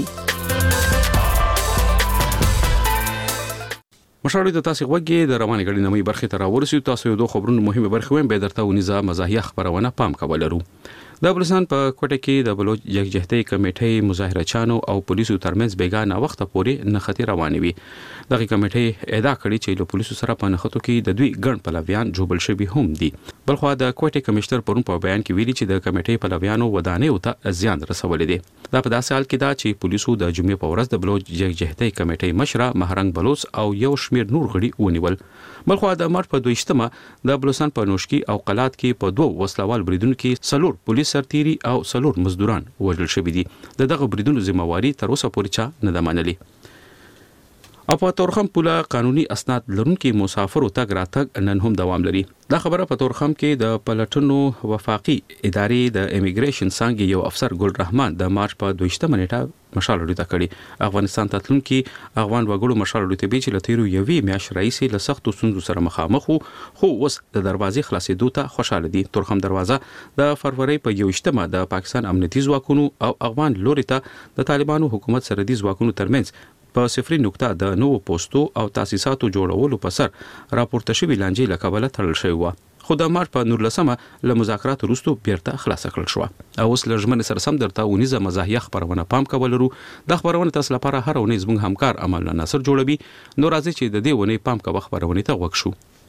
مشاورې د تاسو غوږی د رواني غړي نمې برخه ته راورسېدو. تاسو یو دوه خبرونه مهمه برخه ویم به درته ونیزه مزاحیه خبرونه پام کول لرو. د بلوچستان په کوټه کې د بلوچ یکجهتۍ کمیټې مظاهره چانو او پولیسو ترمنځ بیګانه وخت پورې نښتې روانې وي. دغه کمیټې ادعا کړې چې له پولیسو سره په نښتو کې د دوی ګڼ پلویان جوړل شوي هم دي. بلخو د کوټه کمشنر پرون په بیان کې ویلي چې د کمیټې پلویانو ودانې ته زیان رسولې دي. دا په داسې حال کې دا چې پولیسو د جمعې په ورځ د بلوچ یکجهتۍ کمیټې مشره مهرنګ بلوچ او یو شمیر نور غړي ونیول. بلخو د مارچ په 22مه د بلوچستان په نوشکی او قلات کې په دوه وسلوال بریدونو کې سلور پولیس سرتيري او سلور مزدوران وژل شوي دي. دغه بریدونو ذمہواری تر اوسه پورې چا نه ده منلې. او په تورخم پوله قانوني اسناد لرونکي مسافرو تګ راتګ نن هم دوام لري. دا خبره په تورخم کې د پلټنو وفاقي ادارې د امیګریشن څنګه یو افسر ګل رحمان د مارچ په 22مه نیټه مشال وړاندې کړي. افغانستان تلونکي افغان وګړو مشال وړاندې به چې لتیرو یوې میاشتې رئیسي له سختو ستونزو سره مخامخ خو اوس د دروازې خلاصېدو ته خوشاله دي. تورخم دروازه د فروری په 21مه د پاکستان امنیتي ځواکونو او افغان لوري ته د طالبانو حکومت سره د ځواکونو ترمنځ په 0 د نوو پوسټو او تاسیساتو جوړولو په سر راپورته شوی لانجې لکبله تړل شوی و. خو د مارچ په 19مه له مذاکرات وروسته بیرته خلاص کړل شو. او اوس لږمن سره سم درته ونیزه مزاحیه خبرونه پام کول لرو. د خبرونه تاسو لپاره هر ونیز موږ همکار عمل ناصر جوړوي. نو راځي چې د دې ونی پام کوو خبرونه ته وښو.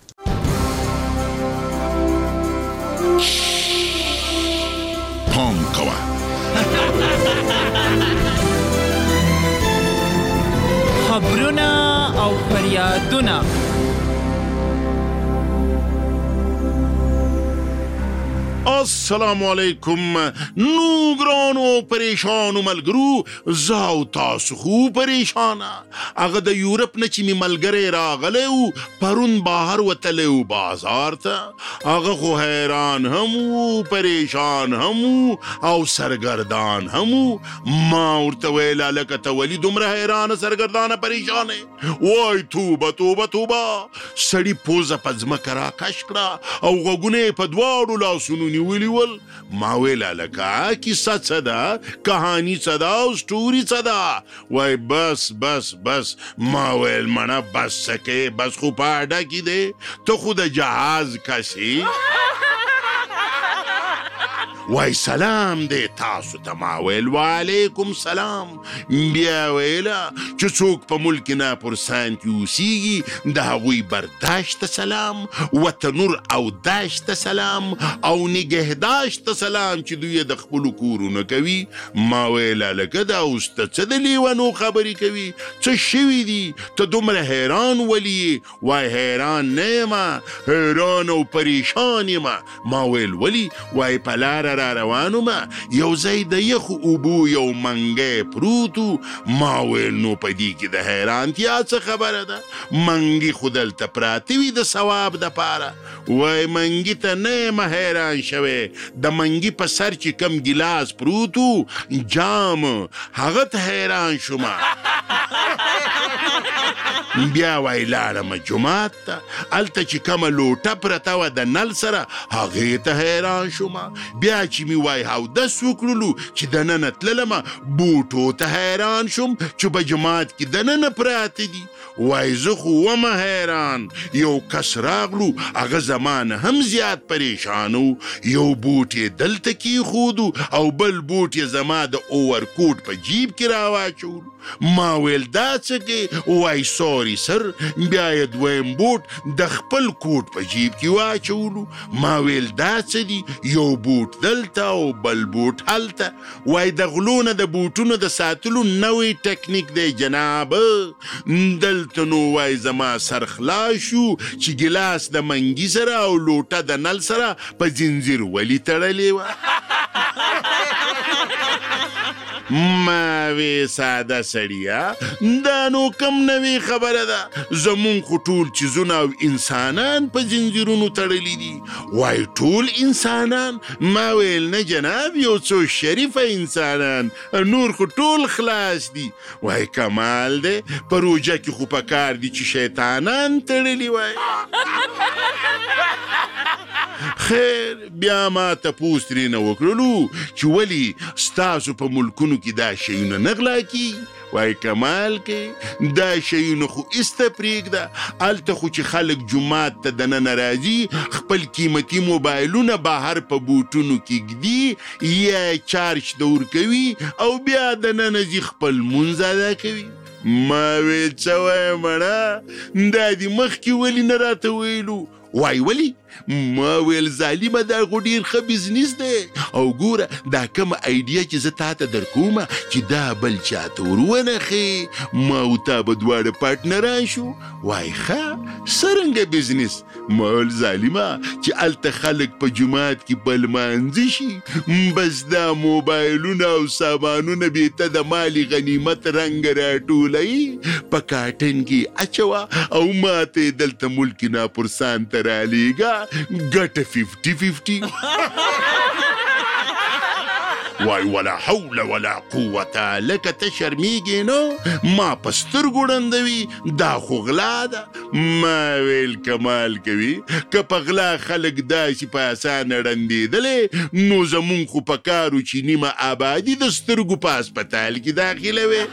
پام کوه خبرونه او فریادونه. السلام علیکم. نو ګرانو پریشانو ملګرو، زاو تاسو خو پریشانه. هغه د یورپ نه چې می ملګری راغلی و پرون بهر وتلی و بازار ته. هغه خو حیران هم و پریشان هم و او سرګردان هم و. ما ورته ویل هلکه ته ولې دومره حیرانه سرګردانه پریشانه؟ وای توبه توبه توبه. سړي پوزه په ځمکه راکش کړه او غوږونه یې په دواړو لاسونو نیولي ول. ما ویل هلکه کیسه څه ده، کهاني څه ده او سټوري څه ده؟ وای بس بس بس. ما ویل مړه بس څه کې، بس خو په اډه کې دی، ته خو د جهاز کسي. وای سلام دی تاسو ته. ما ویل وعلیکم سلام. بیا ویله چې څوک په ملک نه پرسانت اوسیږي د هغوی برداشت ته سلام، وطنور او داشت ته سلام او نگهداشت ته سلام چې دوی د خپلو کورونه کوي. ما ویل هلکه دا اوس ته څه د لیونو خبرې کوي؟ څه شوي دي؟ ته دومره حیران ولي یې؟ وای حیران نه یم، حیران او پریشان یم. ما ویل ولي؟ وای په لاره را روانو ما یو ځای د یخو اوبو یو منګی پروتو. ما ویل نو په دې کې د حیرانتیا څه خبره ده؟ منګي خو دلته پراته وي د ثواب دپاره. وای منګي ته نه یم حیران شوی، د منګي په سر چې کم ګیلاس پروتو جام هغه ته حیران شومه. بیا وای لاړم جومات ته، هلته چې کومه لوټه پرته وه د نل سره هغې ته حیران شومه. بیا چې مې وای اودس وکړلو چې دننه تللمه بوټو ته حیران شوم چې په جومات کې دننه پراته دي. وای زه خو ومه حیران. یو کس راغلو هغه زما نه هم زیات پریشان و. یو بوټ یې دلته کېښودو او بل بوټ یې زما د اوورکوټ په جیب کې راواچولو. ما ویل دا څه کې؟ وای سوري سر. بیا یې دویم بوټ د خپل کوټ په جیب کې واچولو. ما ویل دا څه دي؟ یو بوټ دلته او بل بوټ هلته. وای د غلو نه د بوټونو د ساتلو نوی ټکنیک دی جناب. دلته نو وای زما سر خلاص شو چې ګیلاس د منګي سره او لوټه د نل سره په زنځیر ولې تړلې وه. ما وی ساده سړیا دا نو کم نوې خبره ده زمونږ خو ټول چیزونه او انسانان په زنځیرونو تړلي دي وای ټول انسانان ما ویل نه جناب یو څو شریفه انسانان نور خو ټول خلاص دي وای کمال دی په روژه کې خو په کار دي چې شیطانان تړلي وای خیر بیا ما تپوس ترېنه وکړلو چې ولې ستاسو په ملکونو کې دا شیونه نه غلا کېږي وای کمال کې دا شیونه خو ایسته پرېږده هلته خو چې خلک جومات ته دننه راځي خپل قیمتي موبایلونه بهر په بوټونو کې ږدي یا چارج ته ورکوي او بیا دننه ځي خپل لمونځ ادا کوي ما ویل څه وایم مړه دا دې مخکې ولې نه راته ویلو وای ولی ما ویل ظالمه دا خو ډېر ښه بزنس دی او ګوره دا کومه ایډیا چې زه تا ته درکومه چې دا بل چاته ور ونښې ما او تا به دواړه پارټنران شو وای ښه څرنګه بزنس ما ویل ظالمه چې هلته خلک په جومات کې په لمانځه شي بس دا موبایلونه او سامانونه بېته د مالي غنیمت رنګه راټولوي په کاټن کې اچوه او ما ته یې دلته ملک ناپرسان ته رالیږه ګټه 50-50 وای ولا حول ولا قوة لکه ته شرمیږې نو ما په سترګو ړندوي دا خو غلا ده ما ویل کمال کوي که په غلا خلک داسې په اسانه ړندېدلې نو زمونږ خو په کارو چې نیمه آبادي د سترګو په هسپتال کې داخلوي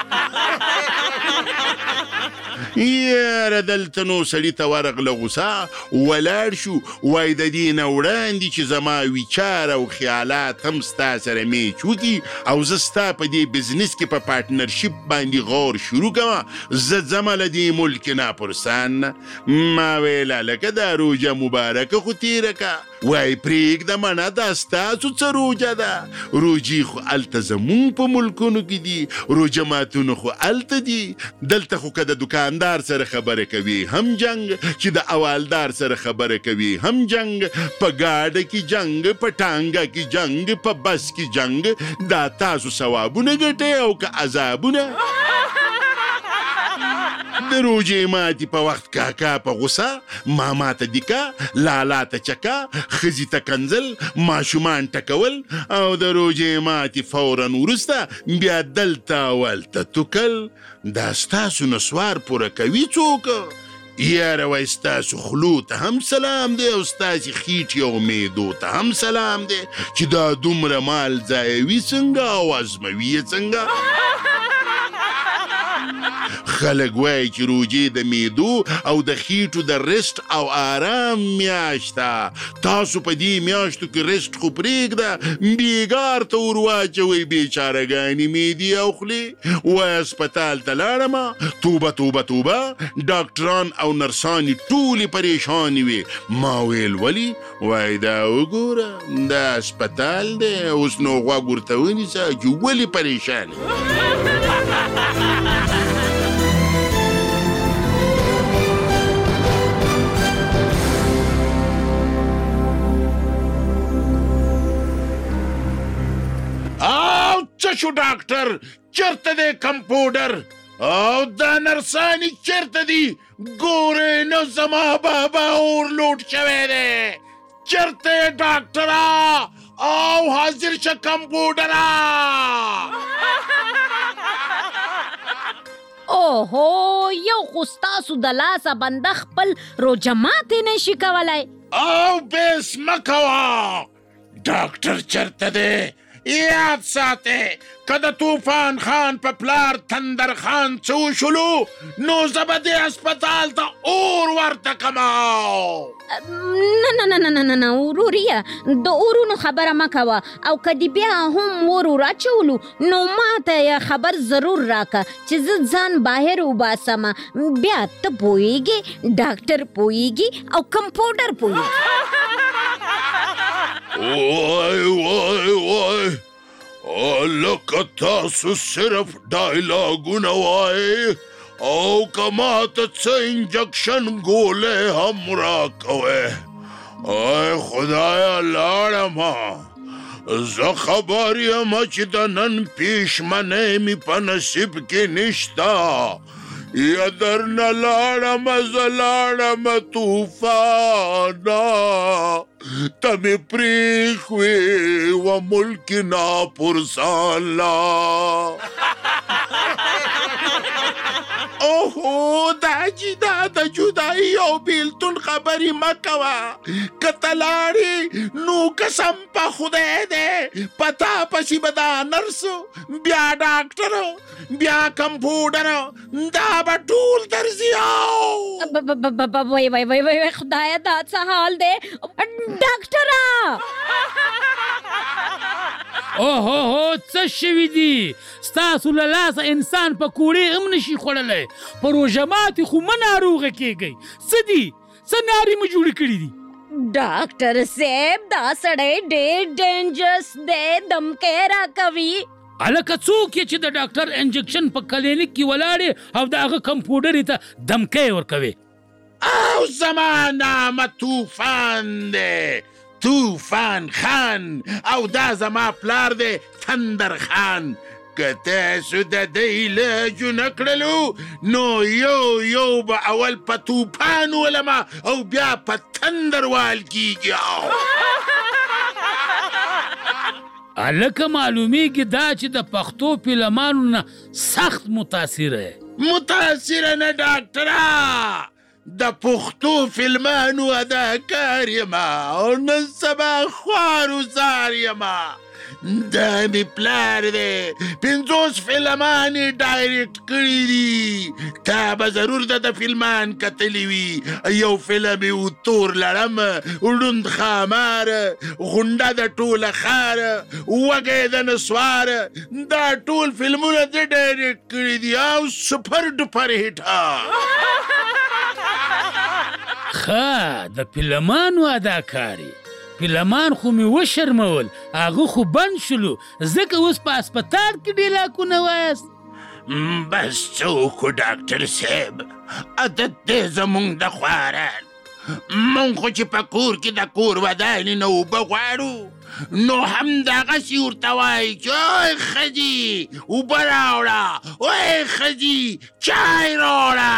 یاره دلته نو سړي ته ورغله غوسه ولاړ شو وای د دې نه وړاندې چې زما ویچار او خیالات هم ستا سره میچ وکړي او زه ستا په دې بزنس کې په پارټنرشپ باندې غور شروع کوم زه ځمه له دې ملک ناپرسان نه ما ویل هلکه دا روژه مبارکه خو تېره که وای پرېږده منه دا ستاسو څه روژه ده روژې خو هلته زمونږ په ملکونو کې دي روژه ماتونه خو هلته دي دلته خو که د دکاندار سره خبره کوي هم جنگ چې د اوالدار سره خبره کوي هم جنگ په گاډه کې جنگ په ټانګه کې جنگ په بس کې جنگ دا تاسو ثوابونه ګټئ او که عذابونه د روژې ماتي په وخت کاکا په غوسه ماما ته دیکا لالا ته چکا ښځې ته کنځل ماشومان ټکول او د روژې ماتي فورا وروسته بیا دلته ولته توکل دا ستاسو نسوار پوره کوي څوک یاره وای ستاسو خلو ته هم سلام دی او ستاسې خیټې او معدو ته هم سلام دی چې دا دومره مال ځایوي څنګه او ازموي یې څنګه خلک وایي چې روژې د معدو او د خیټو د رست او آرام میاشت ده تاسو په دې میاشتو کې رست خو پرېږده بیګار ته ور واچوئ بیچارهګانې معدې او خولې وای هسپتال ته لاړمه توبه توبه توبه ډاکټران او نرسانې ټولې پریشانې وې ما ویل ولي وای دا وګوره دا هسپتال دی اوس نو غوږ ورته ونیسه چې ولې پریشان او څه شو ډاکټر چېرته دی کمپوډر او دا نرسانې چېرته دي ګورې نو زما بابا اورلوډ شوی دی چېرته یې ډاکټره او حاضر شه کمپوډره اوهو یو خو ستاسو د لاسه بنده خپل روژه ماتې نشي کولی او بیس مه کوه ډاکټر چېرته دی یاد ساتئ که د طوفان خان په پلار تندر خان څه وشولو نو زه به دې هسپتال ته اور ورته کمه نه وروریه د اورونو خبره مه کوه او که دې بیا هم اور راچولو نو ما ته خبر ضرور راکه چې زه ځان بهر وباسمه بیا ته پوهیږې ډاکټر پوهیږي او کمپوډر پوهیږي وای لکه تاسو صرف ډایلاګونه وای او که ماته څه انجکشن ګولې هم راکوئ ای خدایه لاړمه زه خبر یم چې د نن پیشمنۍ مې په نصیب کې نشته یا درنه لاړم زه لاړم طوفانه ته مې پرېښوې و ملک ناپرسان لا اوهو دا د جدایي او بیلتون خبرې مه کوه که ته لاړې نو قسم په خدای دی په تا پسې به دا نرس بیا ډاکټر بیا کمپوډر دا به ټول درځي وای خدایه دا څه حال دی ډاکټره اوهو څه شوي دي ستاسو له لاسه انسان پکوړې هم نشي خوړلی په روژه ماتې خو مه ناروغه کېږئ څه دي څه نارې مو جوړې کړي دي ډاکټر صاحب دا سړی ډېر ډینجرس دی دمکې راکوي هلکه څوک یې چې د ډاکټر انجکشن په کلینیک کې ولاړې او د هغه کمپوډرې ته دمکۍ ورکوي او زما نامه طوفان دی طوفان خان او دا زما پلار دی تندر خان که تاسو د دی علاج ونه کړلو نو یو به اول په طوفان ولمه او بیا په تندر وال کیږي هلکه معلومیږي دا چې د پښتو فلمانو نه سخت متاثره نه ډاکټره د پښتو فلمانو اداکار یما او نن سبا خوارو زار یما دا مې پلار دی 50 فلمان یې ډایرکټ کړي دي تا به ضرور د فلمان کتلی وي یو فلم یې و تور لړم ړوند ښامار غونډه د ټوله ښار وږی د نسوار دا ټول فلمونه د ډایرکټ کړي دي او سپر ډوپر هټ ښه د فلمانو اداکاري فلمان خو مې وشرمول هغه خو بند شلو ځکه اوس په هسپتال کې ډیلاکونه وایاست بس څه وکړو ډاکټر صاحب عادت دی زموږ د خواران مونږ خو چې په کور کې د کور ودانې نه اوبه غواړو نو همدغسې ورته وایي چې اوی ښځې اوبه راوړه اوی ښځې چای راوړه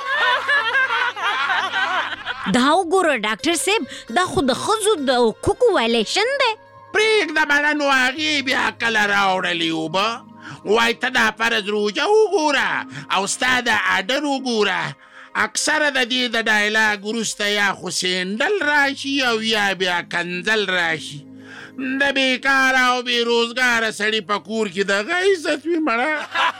دا وګوره ډاکټر صاحب دا خو د ښځو د حقوقو وایلیشن دی پرېږده بله نو هغې بیا کله راوړلې اوبه وایي ته دا فرض روژه وګوره او ستا د اډر وګوره اکثره د دې د ډایلاګ وروسته یا خو سینډل راشي او یا بیا کنځل راشي د بیکاره او بېروزګاره سړي په کور کې دغه عزت وي مړه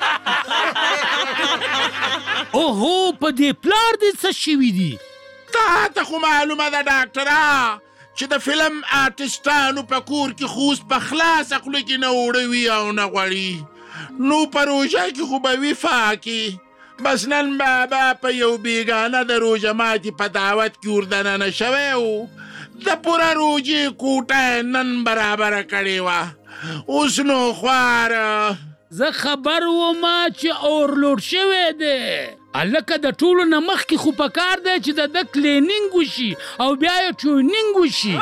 اوهو په دې پلار دې څه شوي دي تا ته خو معلومه ده ډاکټره چې د فلم آرټسټانو په کور کې خو اوس په خلاصه خوله کې نه اوړه وي او نه غوړي نو په روژه کې خو به وي فاکي بس نن بابا په یو بیګانه د روژه ماتې په دعوت کې وردننه شوی و د پوره روژې کوټه نن برابره کړې وه اوس نو خواره زه خبر وم چې اورلوډ شوی دی هلکه د ټولو نه مخکې خو په کار دی چې د کلینینګ وشي او بیا یې ټیونینګ وشي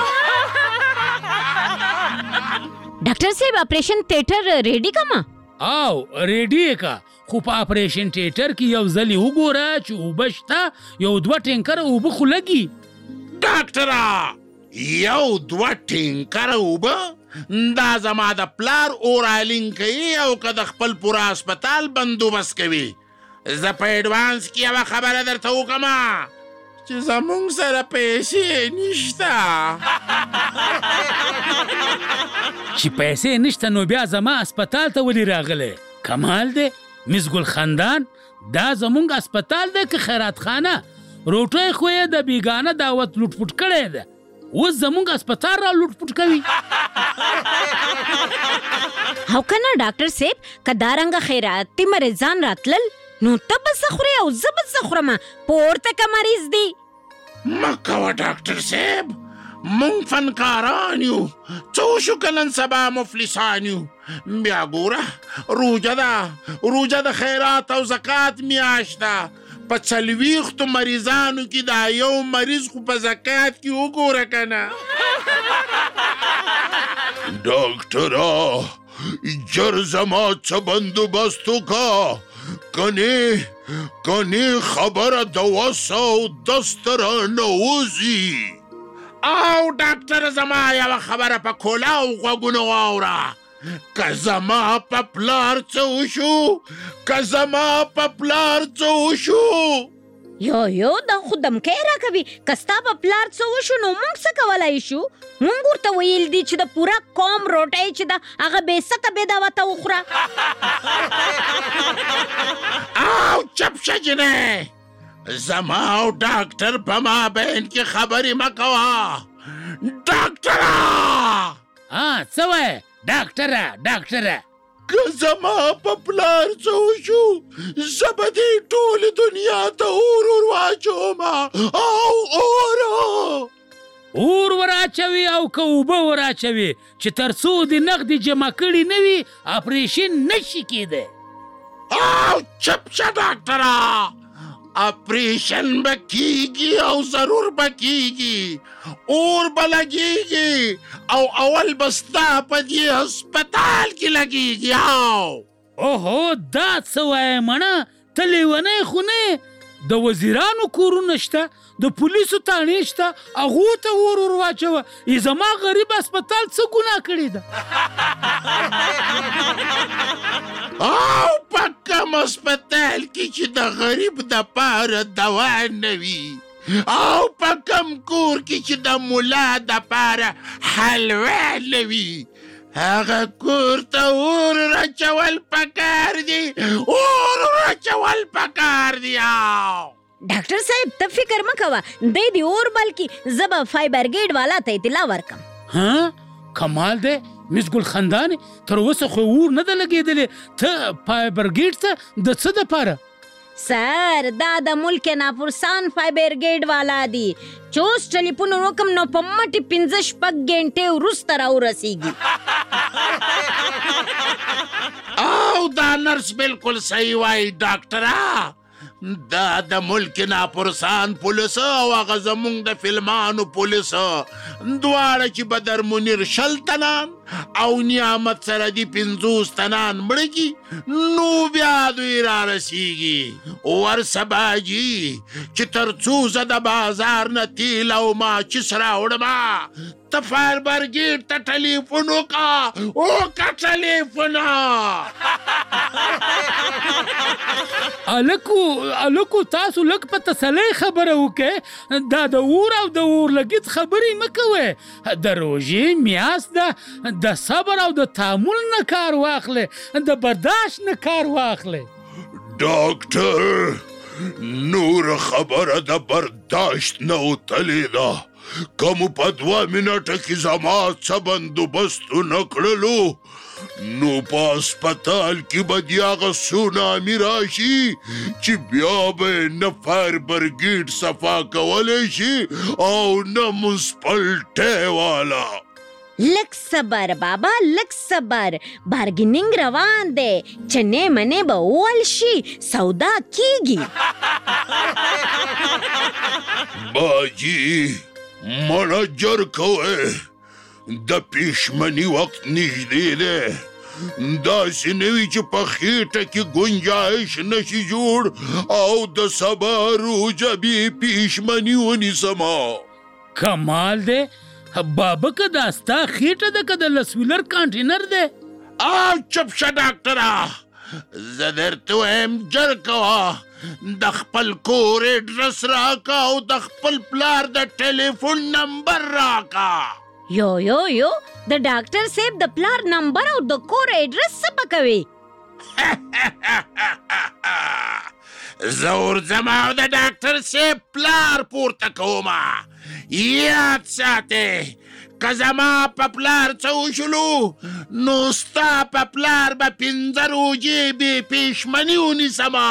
ډاکټر صاحب اپریشن تیټر ریډي کما او ریډي یې کا خو په اپریشن تیټر کې یو ځلې وګوره چې اوبه شته یو 2 ټینکره اوبه خو لګي ډاکټره یو 2 ټینکره اوبه دا زما د پلار اورالینګ کوي او که د خپل پوره هسپتال بندوبست کوي زه په ایډوانس کې یوه خبره درته وکړمه چې زموږ سره پیسې نشته چې پیسې نشته نو بیا زما هسپتال ته ولې راغلی کمال دی مس ګل خندان دا زموږ هسپتال دی که خیرات خانه روټۍ خو یې د بیګانه دعوت لوټ پوټ کړی ده اوس زموږ هسپتال را لوټ پوټ کوي او که نه ډاکټر صاحب که دارنګه خیراتي مریضان راتلل نو ته به څه خورې او زه به څه خورم پورته که مریض دی مه کوه ډاکټر صاحب مونږ فنکاران یو څه وشو که نن سبا مفلسان یو بیا ګوره روژه د خیرات او زکات میاشت ده په 40 مریضانو کې دا یو مریض خو په زکات کې وګوره که نه ډاکټره جر زما څه بندوبست وکړه، کنې خبره د وس او دست رانه وځي. او ډاکټر زما یوه خبره په کولاو غوږونو واوره، که زما په پلار څه وشو یو دا خو دمکی راکوي. که ستا په پلار څه وشو نو موږ څه کولی شو؟ موږ ورته ویل دي چې د پوره قوم روټۍ چې ده هغه بېسته بېداوته وخوره. او چپ شه جنۍ، زما او ډاکټر په مابین کې خبرې مه کوه. ډاکټره څه وایې ډاکټره؟ که زما په پلار څه وشو زه به دې ټولې دنیا ته اور واچوم. او اور وراچوي او که اوبه وراچوي چې تر څو د نغدې جمع کړي نه وي اپریشن نشي کېدی. او چپ شه ډاکټره، اپریشن به کیږي او ضرور به کیږي، اور به لګیږي او اول به ستا په دې هسپتال کې لګیږي. اوهو دا څه وایې مړه، ته لیونی خو نه؟ د وزیرانو کورونه شته، د پولیسو تاڼې شته، هغو ته اور واچوه. زما غریب هسپتال څه ګناه کړې ده؟ او په کوم هسپتال کې چې د غریب دپاره دوا نه وي، او په کوم کور کې چې د ملا دپاره حلوا نه وي، هغه کور ته اور راچول پکار دي. ډاکټر صاحب ته فکر مه کوه، دی د اور بلکې زه به فایر بریګیډ والا ته اطلاع ورکم. کمال دی مس ګل خندانې، تر اوسه خو اور نه ده لګېدلې، ته فایر بریګیډ ته د څه دپاره؟ سر دا د ملک ناپرسان فایر بریګیډ والا دي چې اوس ټلیفون وکم نو په مټې 5-6 غنټې وروسته راورسېږي. او دا نرس بالکل صحیح وایي ډاکټره، دا د ملک ناپرسان پولیس او هغه زمونږ د فلمانو پولیس دواړه چې بدر منیر 20 تنان او نعمت سره دي 50 تنان مړه کي، نو بیا دوی رارسیږي. ورسباجي چې تر څو زه د بازار نه تیل او ماچس راوړمه، ته فایر بریګیډ ته ټلیفون وکړه ټلیفونه. الکو تاسو لږ په تسلۍ خبره وکړئ، دا د اور او د اور لګیت خبرې مه کوئ. د روژې میاشت ده، د صبر او د تحمل نه کار واخلئ، د برداشت نه کار واخلئ. ډاکټر نور خبره د برداشت نه وتلې ده، که مو په 2 منټه کې زما څه بندوبست ونه کړلو نو په هسپتال کې به د هغه سونامي راشي چې بیا به نه فایر بریګیډ صفا کولی شي او نه منسپلټۍ والا. لږ صبر بابا، لږ صبر، بارګیننګ روان دی، چنې منې به وول شي، سودا کیږي. باجی مړه جر کوئ، د پیشمني وخت نږدې دی، داسې نه وي چې په خېټه کې ګنجایش نشي جوړ او د سبا روژه بې پیشمني ونیسمه. کمال دی بابا، که دا ستا خېټه ده که د لسویلر کانټینر دی؟ او چپ شه ډاکټره، زه درته وایم جر کوه، د خپل کور اډرس راکا او د خپل پلار د ټلیفون نمبر راکا. یو د ډاکټر صاحب د پلار نمبر او د کور اډرس څه پکوي؟ زه ورځم او د ډاکټر صاحب پلار پورته کومه. یاد ساتئ، که زما په پلار څه وشلو نو ستا په پلار به 15 روژې بې پیشمني ونیسمه.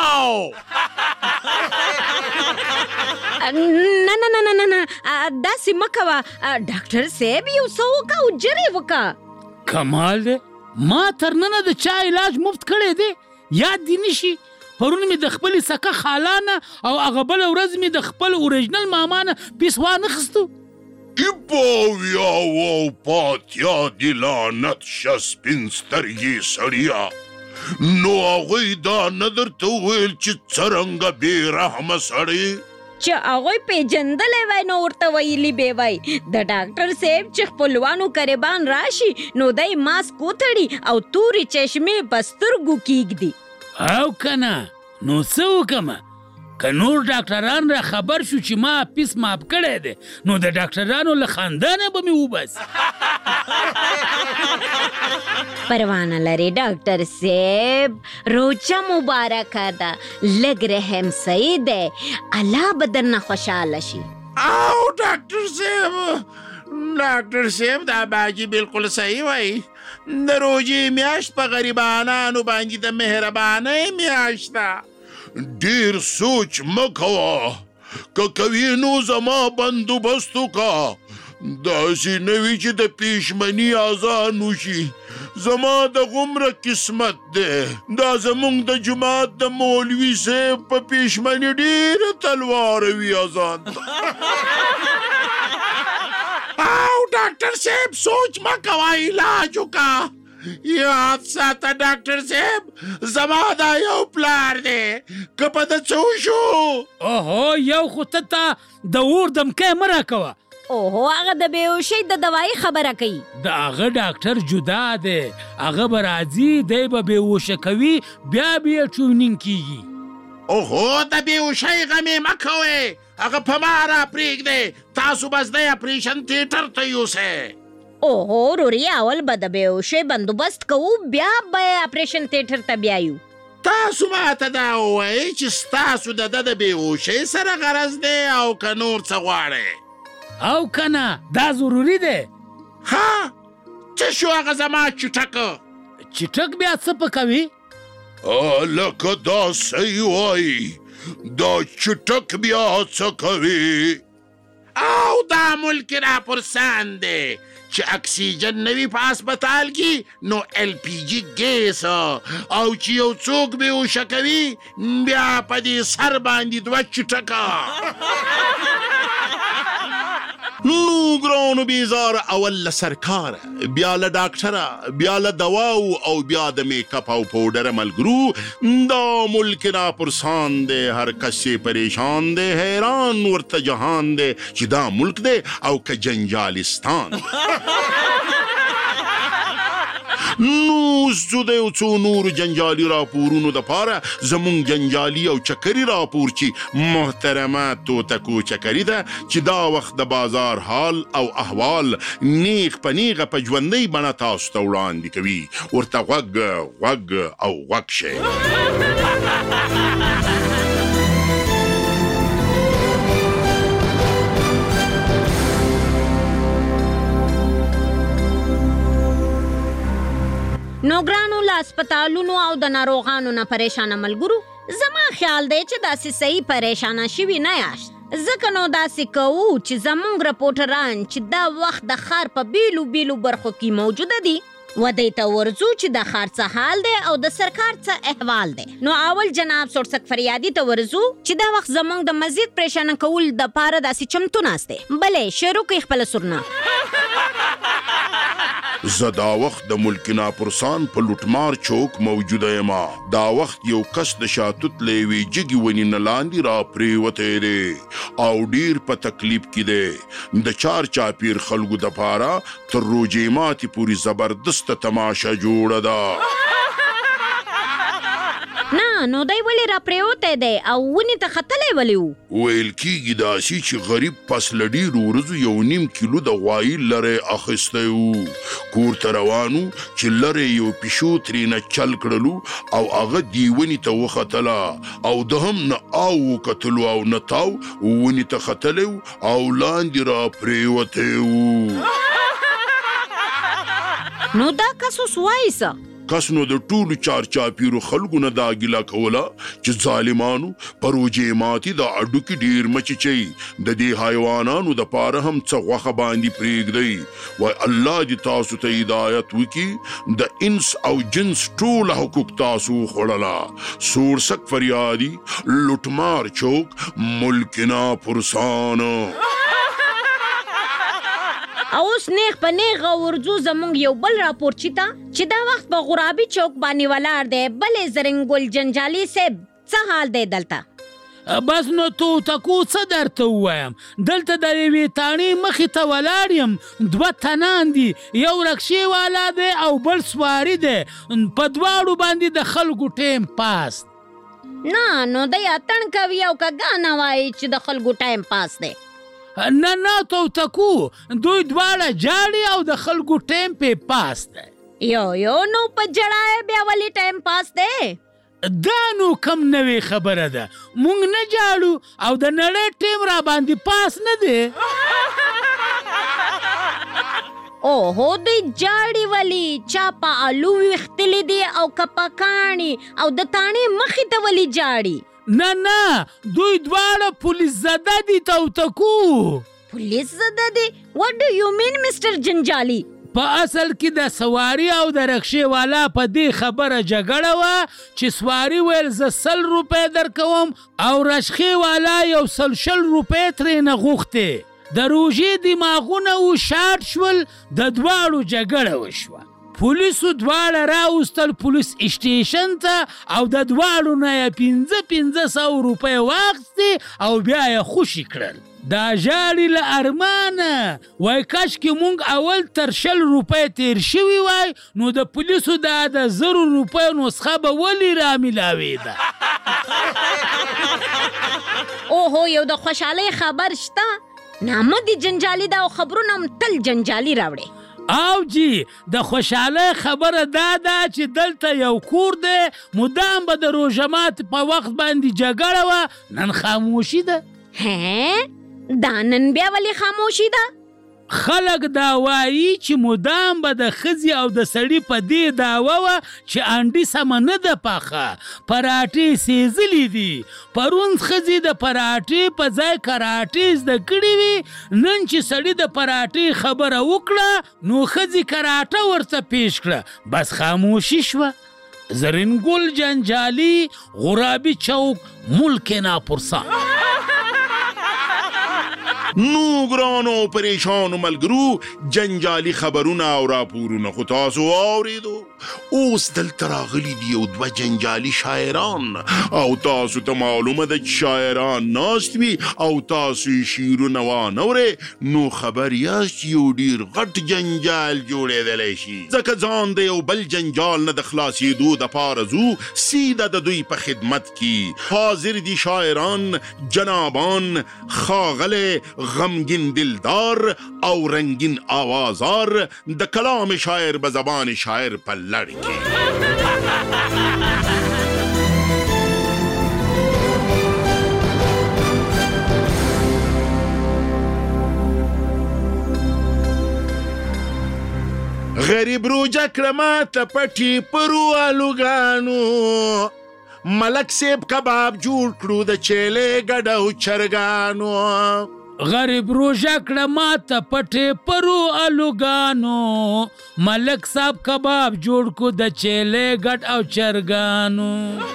نه داسې مه کوه ډاکټر صاحب، یو څه وکړه او جرې وکړه. کمال دی ما تر ننه د چا علاج مفت کړی دی، یاد دې نشي؟ پرون مې د خپلې سکه خالانه او هغه بله ورځ مې د خپل اوریجنل ماما نه پیس وانخیستو. ایپاویا و پاتیا دی لعنت شه سپین سترګې سړیه. نو هغوی دا نه درته وویل چې څرنګه بې رحمه سړی؟ چې هغوی پیژندلی وای نو ورته ویلي به وای د ډاکټر صاحب چې خپلوانو قریبان راشي نو دی ماسک وتړي او تورې چشمې په سترګو کیږدي. او کنه نو څه وکمه؟ که نور ډاکټران را خبر شو چې ما پیس ماپ کړی دی نو د ډاکټرانو له خاندانه به مې وباسي. پروانه لري ډاکټر صاحب، روجه مبارکه ده، لږ رحم صحیح دی، الله به درنه خوشحاله شي. او ډاکټر صاحب دا باجی بالکل صحیح وایي. د روجې میاشت په غریبانانو باندې د مهربانۍ میاشت ده. ډیر سوچ مه کوه، که کوي نو زما بندوبست وکړه. داسې نه وي چې د پیشمني اذان وشي. زما د غومره قسمت دی دا زمونږ د جومات د مولوي صاحب په پیشمني ډېره تلواره وي اذان ته. او ډاکټر صاحب سوچ مه کوه، علاج وکړه. یاد ساته ډاکټر صاحب، زما دا یو پلار دی، که په ده څه وشو. اوهو یو خو ته د اور دمکی مه راکوه. اوهو هغه د بیهوشۍ د دوایي خبره کوي. د هغه ډاکټر جدا دی، هغه به راځي دی به بیهوشه کوي بیا به یې ټیونینګ کیږي. اوهو د بیهوشۍ غمې مه کوئ، هغه په ما را پرېږدئ. تاسو بس دی اپریشن تیټر ته یوسئ. اوهو روري اول به د بیهوشۍ بندوبست کوو بیا به اپریشن تیټر ته بیایو. تاسو ماته دا ووایئ چې ستاسو د ده د بیهوشۍ سره غرض دی او که نور څه غواړئ؟ او کنه دا ضروري دی. ها څه شو هغه زما چټک؟ چټک بیا څه پکوي؟ لکه دا صحیح وایي، دا چټک بیا څه کوي؟ او دا ملک را پرسان دی چې اکسیجن نه وي په هسپتال کې نو LPG ګیس او چې یو څوک بیهوشه کوي بیا په دې سر باندې دوه چټکه. نو ګرانو بیزاره، اول له سرکاره، بیا له ډاکټره، بیا له دواو او بیا د میک اپ او پوډر ملګرو. دا ملک را پرسان دی، هر کس یې پریشان دی، حیران ورته جهان دی چې دا ملک دی او که جنجالستان. نو زه د یو څو نورو جنجالي راپورونو دپاره زمونږ جنجالي او چکري راپور چې محترمه توتکو چکري ده چې دا وخت د بازار حال او احوال نیغ په نیغه په ژوندۍ بڼه تاسو ته وړاندې کوي. ورته غوږ او غوږ شئ. نو ګرانو له هسپتالونو او د ناروغانو نه پریشانه ملګرو، زما خیال دی چې داسې صحیح پریشانه شوي نه یاست. ځکه نو داسې کوو چې زمونږ رپورټران چې دا وخت د ښار په بیلو بیلو برخو کې موجوده دي ودې ته ورځو چې د ښار څه حال دی او د سرکار څه احوال دی. نو اول جناب سورسک فریادي ته ورځو چې دا وخت زمونږ د مزید پریشانه کول د پاره داسې چمتو ناست دی. بلې شروع کوي خپله سرنا. زه دا وخت د ملکنا پرسان په لوټمار چوک موجوده یم. دا وخت یو کس د شاتوت له یوې جګې ونې نه لاندې را پرېوتی دی او ډېر په تکلیف کې دی. د چار چاپیر خلکو دپاره تر روجې ماتې پورې زبردسته تماشه جوړه ده. نه نو دی ولې را پرېوتی دی او ونې ته ختلی ولې و؟ ویل کېږي داسې چې غریب پس له ډېرو ورځو 1.5 کیلو د غوایي لرې اخیستی و. کور ته روانو چې لرې یو پیشو ترېنه چل کړلو او هغه دې ونې ته وختله او د هم نه او وکتلو او نه تاو ونې ته ختلی او لاندې را پرېوتی و. نو دا کس اوس وایي څه؟ کس نو د ټولو چار چاپیرو خلکو نه دا ګیله کوله چې ظالمانو په روجې ماتې دا اډوکې ډېر مچچئ، د دې حیوانانو دپاره هم څه غوښه باندې پرېږدئ. وای الله دې تاسو ته هدایت وکړي، د انس او جنس ټوله حقوق تاسو وخوړله. سورسک فریادي، لوټمار چوک، ملکنا پرسان. اوس نیغ په نیغه ورځو زمونږ یو بل راپورچي ته چې دا وخت په غرابي چوک باندې ولاړ دی بلې زرنګ جنجالي صاحب څه حال دی دلته؟ بس نو توتکو څه درته ووایم، دلته د یوې تاڼې مخې ته ولاړ یم، 2 تنان دي، یو رکشې والا دی او بل سواري دی، په دواړو باندې د خلکو ټیم پاس. نه نو دی اتڼ کوي او که ګانا وایي چې د خلکو ټایم پاس دی. نه توتکو دوی دواړه جاړي او د خلکو ټیم پې پاس دی. یو نو په جړای بیا ولې ټایم پاس دی؟ دا نو کم نوې خبره ده، مونږ نه جاړو او د نړۍ ټیم را باندې پاس نه دی. اوهو دوی جاړي ولی چا په الو ویختلی دی او که په کاڼي او د تاڼې مخې ته ولی جاړي؟ نه دوی دواړه پولیس زده دي توتکو. پولیس زده دي؟ What do you mean Mr. جنجالي؟ په اصل کې د سواري او د رکشې والا په دې خبره جګړه وه چې سواري ویل زه 100 روپۍ درکوم او رشخې والا یو 100 روپۍ ترېنه غوښتې. د روژې دماغونه و شارټ شول، د دواړو جګړه وشوه. پولیسو دواړه راوستل پولیس اسټیشن ته او د دواړو نه یې 500 روپۍ واخیستې او بیا یې خوشي کړل. دا جاړي له ارمانه وای کاشکې مونږ اول تر 100 روپۍ تیر شوي وای نو د پولیسو دا د 100 روپۍ نسخه به ولې رامیلاوېده. اوهو یو د خوشحالۍ خبر شته؟ نامه دي جنجالي ده او خبرونه هم تل جنجالي راوړي. او جی د خوشحالۍ خبره دا ده چې دلته یو کور دی، مدام به د روژه ماتي په وخت باندې جګړه وه، نن خاموشي ده. هې دا نن بیا ولې خاموشي ده؟ خلک دا وایي چې مدام به د ښځې او د سړي په دې دعوه وه چې انډي سمه نه ده پاخه، پراټې سېزلي دي. پرون ښځې د پراټې په ځای کراټې زده کړې وي، نن چې سړي د پراټې خبره وکړه نو ښځې کراټه ورته پیش کړه، بس خاموشي شوه. زرنګل جنجالي، غرابي چوک، ملک ناپرسان. نو ګرانو پریشانو ملګرو جنجالي خبرونه او راپورونه خو تاسو واورېدو. اوس دلته راغلي دي یو 2 جنجالي شاعران او تاسو ته معلومه ده چې شاعران ناست وي او تاسو یې شعرونه وانورئ نو خبر یاست چې یو ډېر غټ جنجال جوړېدلی شي. ځکه ځان د یو بل جنجال نه د خلاصېدو دپاره ځو سیده د دوی په خدمت کې. حاضر دي شاعران جنابان ښاغلی غمگین دلدار او رنگین آوازار د کلام شاعر به زبان شاعر په لړ کې. غریب روجه کړه ته پټي پرو الوګانو، ملک سیب کباب جوړ کړو د چیلې ګډ او چرګانو. غریب روژه کړه ماته پټې پرو الوګانو، ملک صاحب کباب جوړ کو د چیلې ګډ او چرګانو.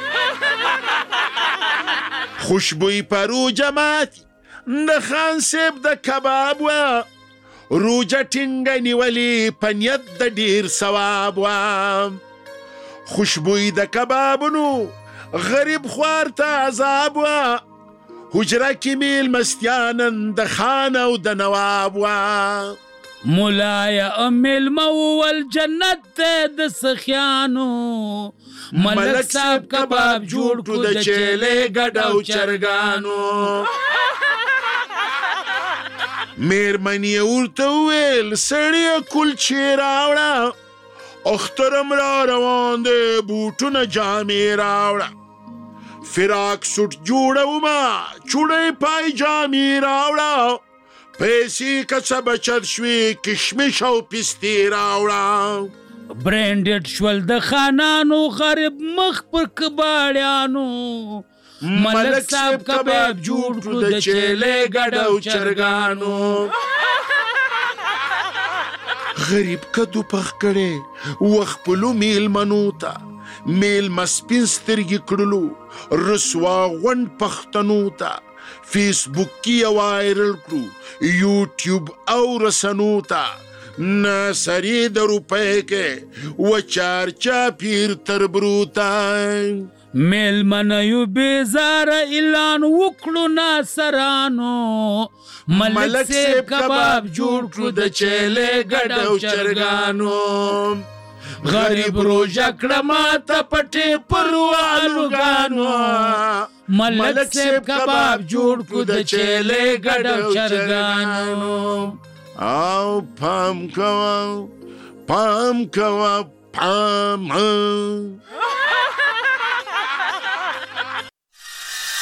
خوشبوی پرو جماعت د خان سیب د کباب و، روجه ټینګه نیولې په نیت د ډیر ثواب و. خوشبوی د کبابونو غریب خوار ته عذاب و، حجره کې میل مستیانن د خان او د نواب وا. مولایا میلمه وول جنت ته د سخیانو، ملک صاحب کباب جوړ کړو د چیلې ګډ او چرګانو. میرمنې ورته وویل سړیه کلچې راوړه، اخترم را روان دی بوټونه جامې راوړه. فراق سوټ جوړوما چوړې پای جامې راوړه، پیسې که څه بچت شوې کشمش او پستې راوړه. برینډډ شول د خانانو غریب مخ پر کباړیانو، ملک صاحب کباب جوړ کړو د چیلې ګډ او چرګانو. غریب کدو پخ کړي وخت پلو میلمنو ته، میل مسپین سترګې کړلو رسوا غونډ پښتنو ته. فیسبوک کې وایرل کړو، یوټیوب او رسنو ته ناصری د روپۍ کې و چارچا پیر تر بروتا. میلمنیو بیزار اعلان وکړو ناصرانو، ملک سیب کباب جوړ کړو د چیلې ګډ او چرګانو. غریب روژه کړه ماته پټې پروالوګانو، ملک سیب کباب جوړ کړو د چیلې ګډ او چرګانو. او پام کوه پام کوه پام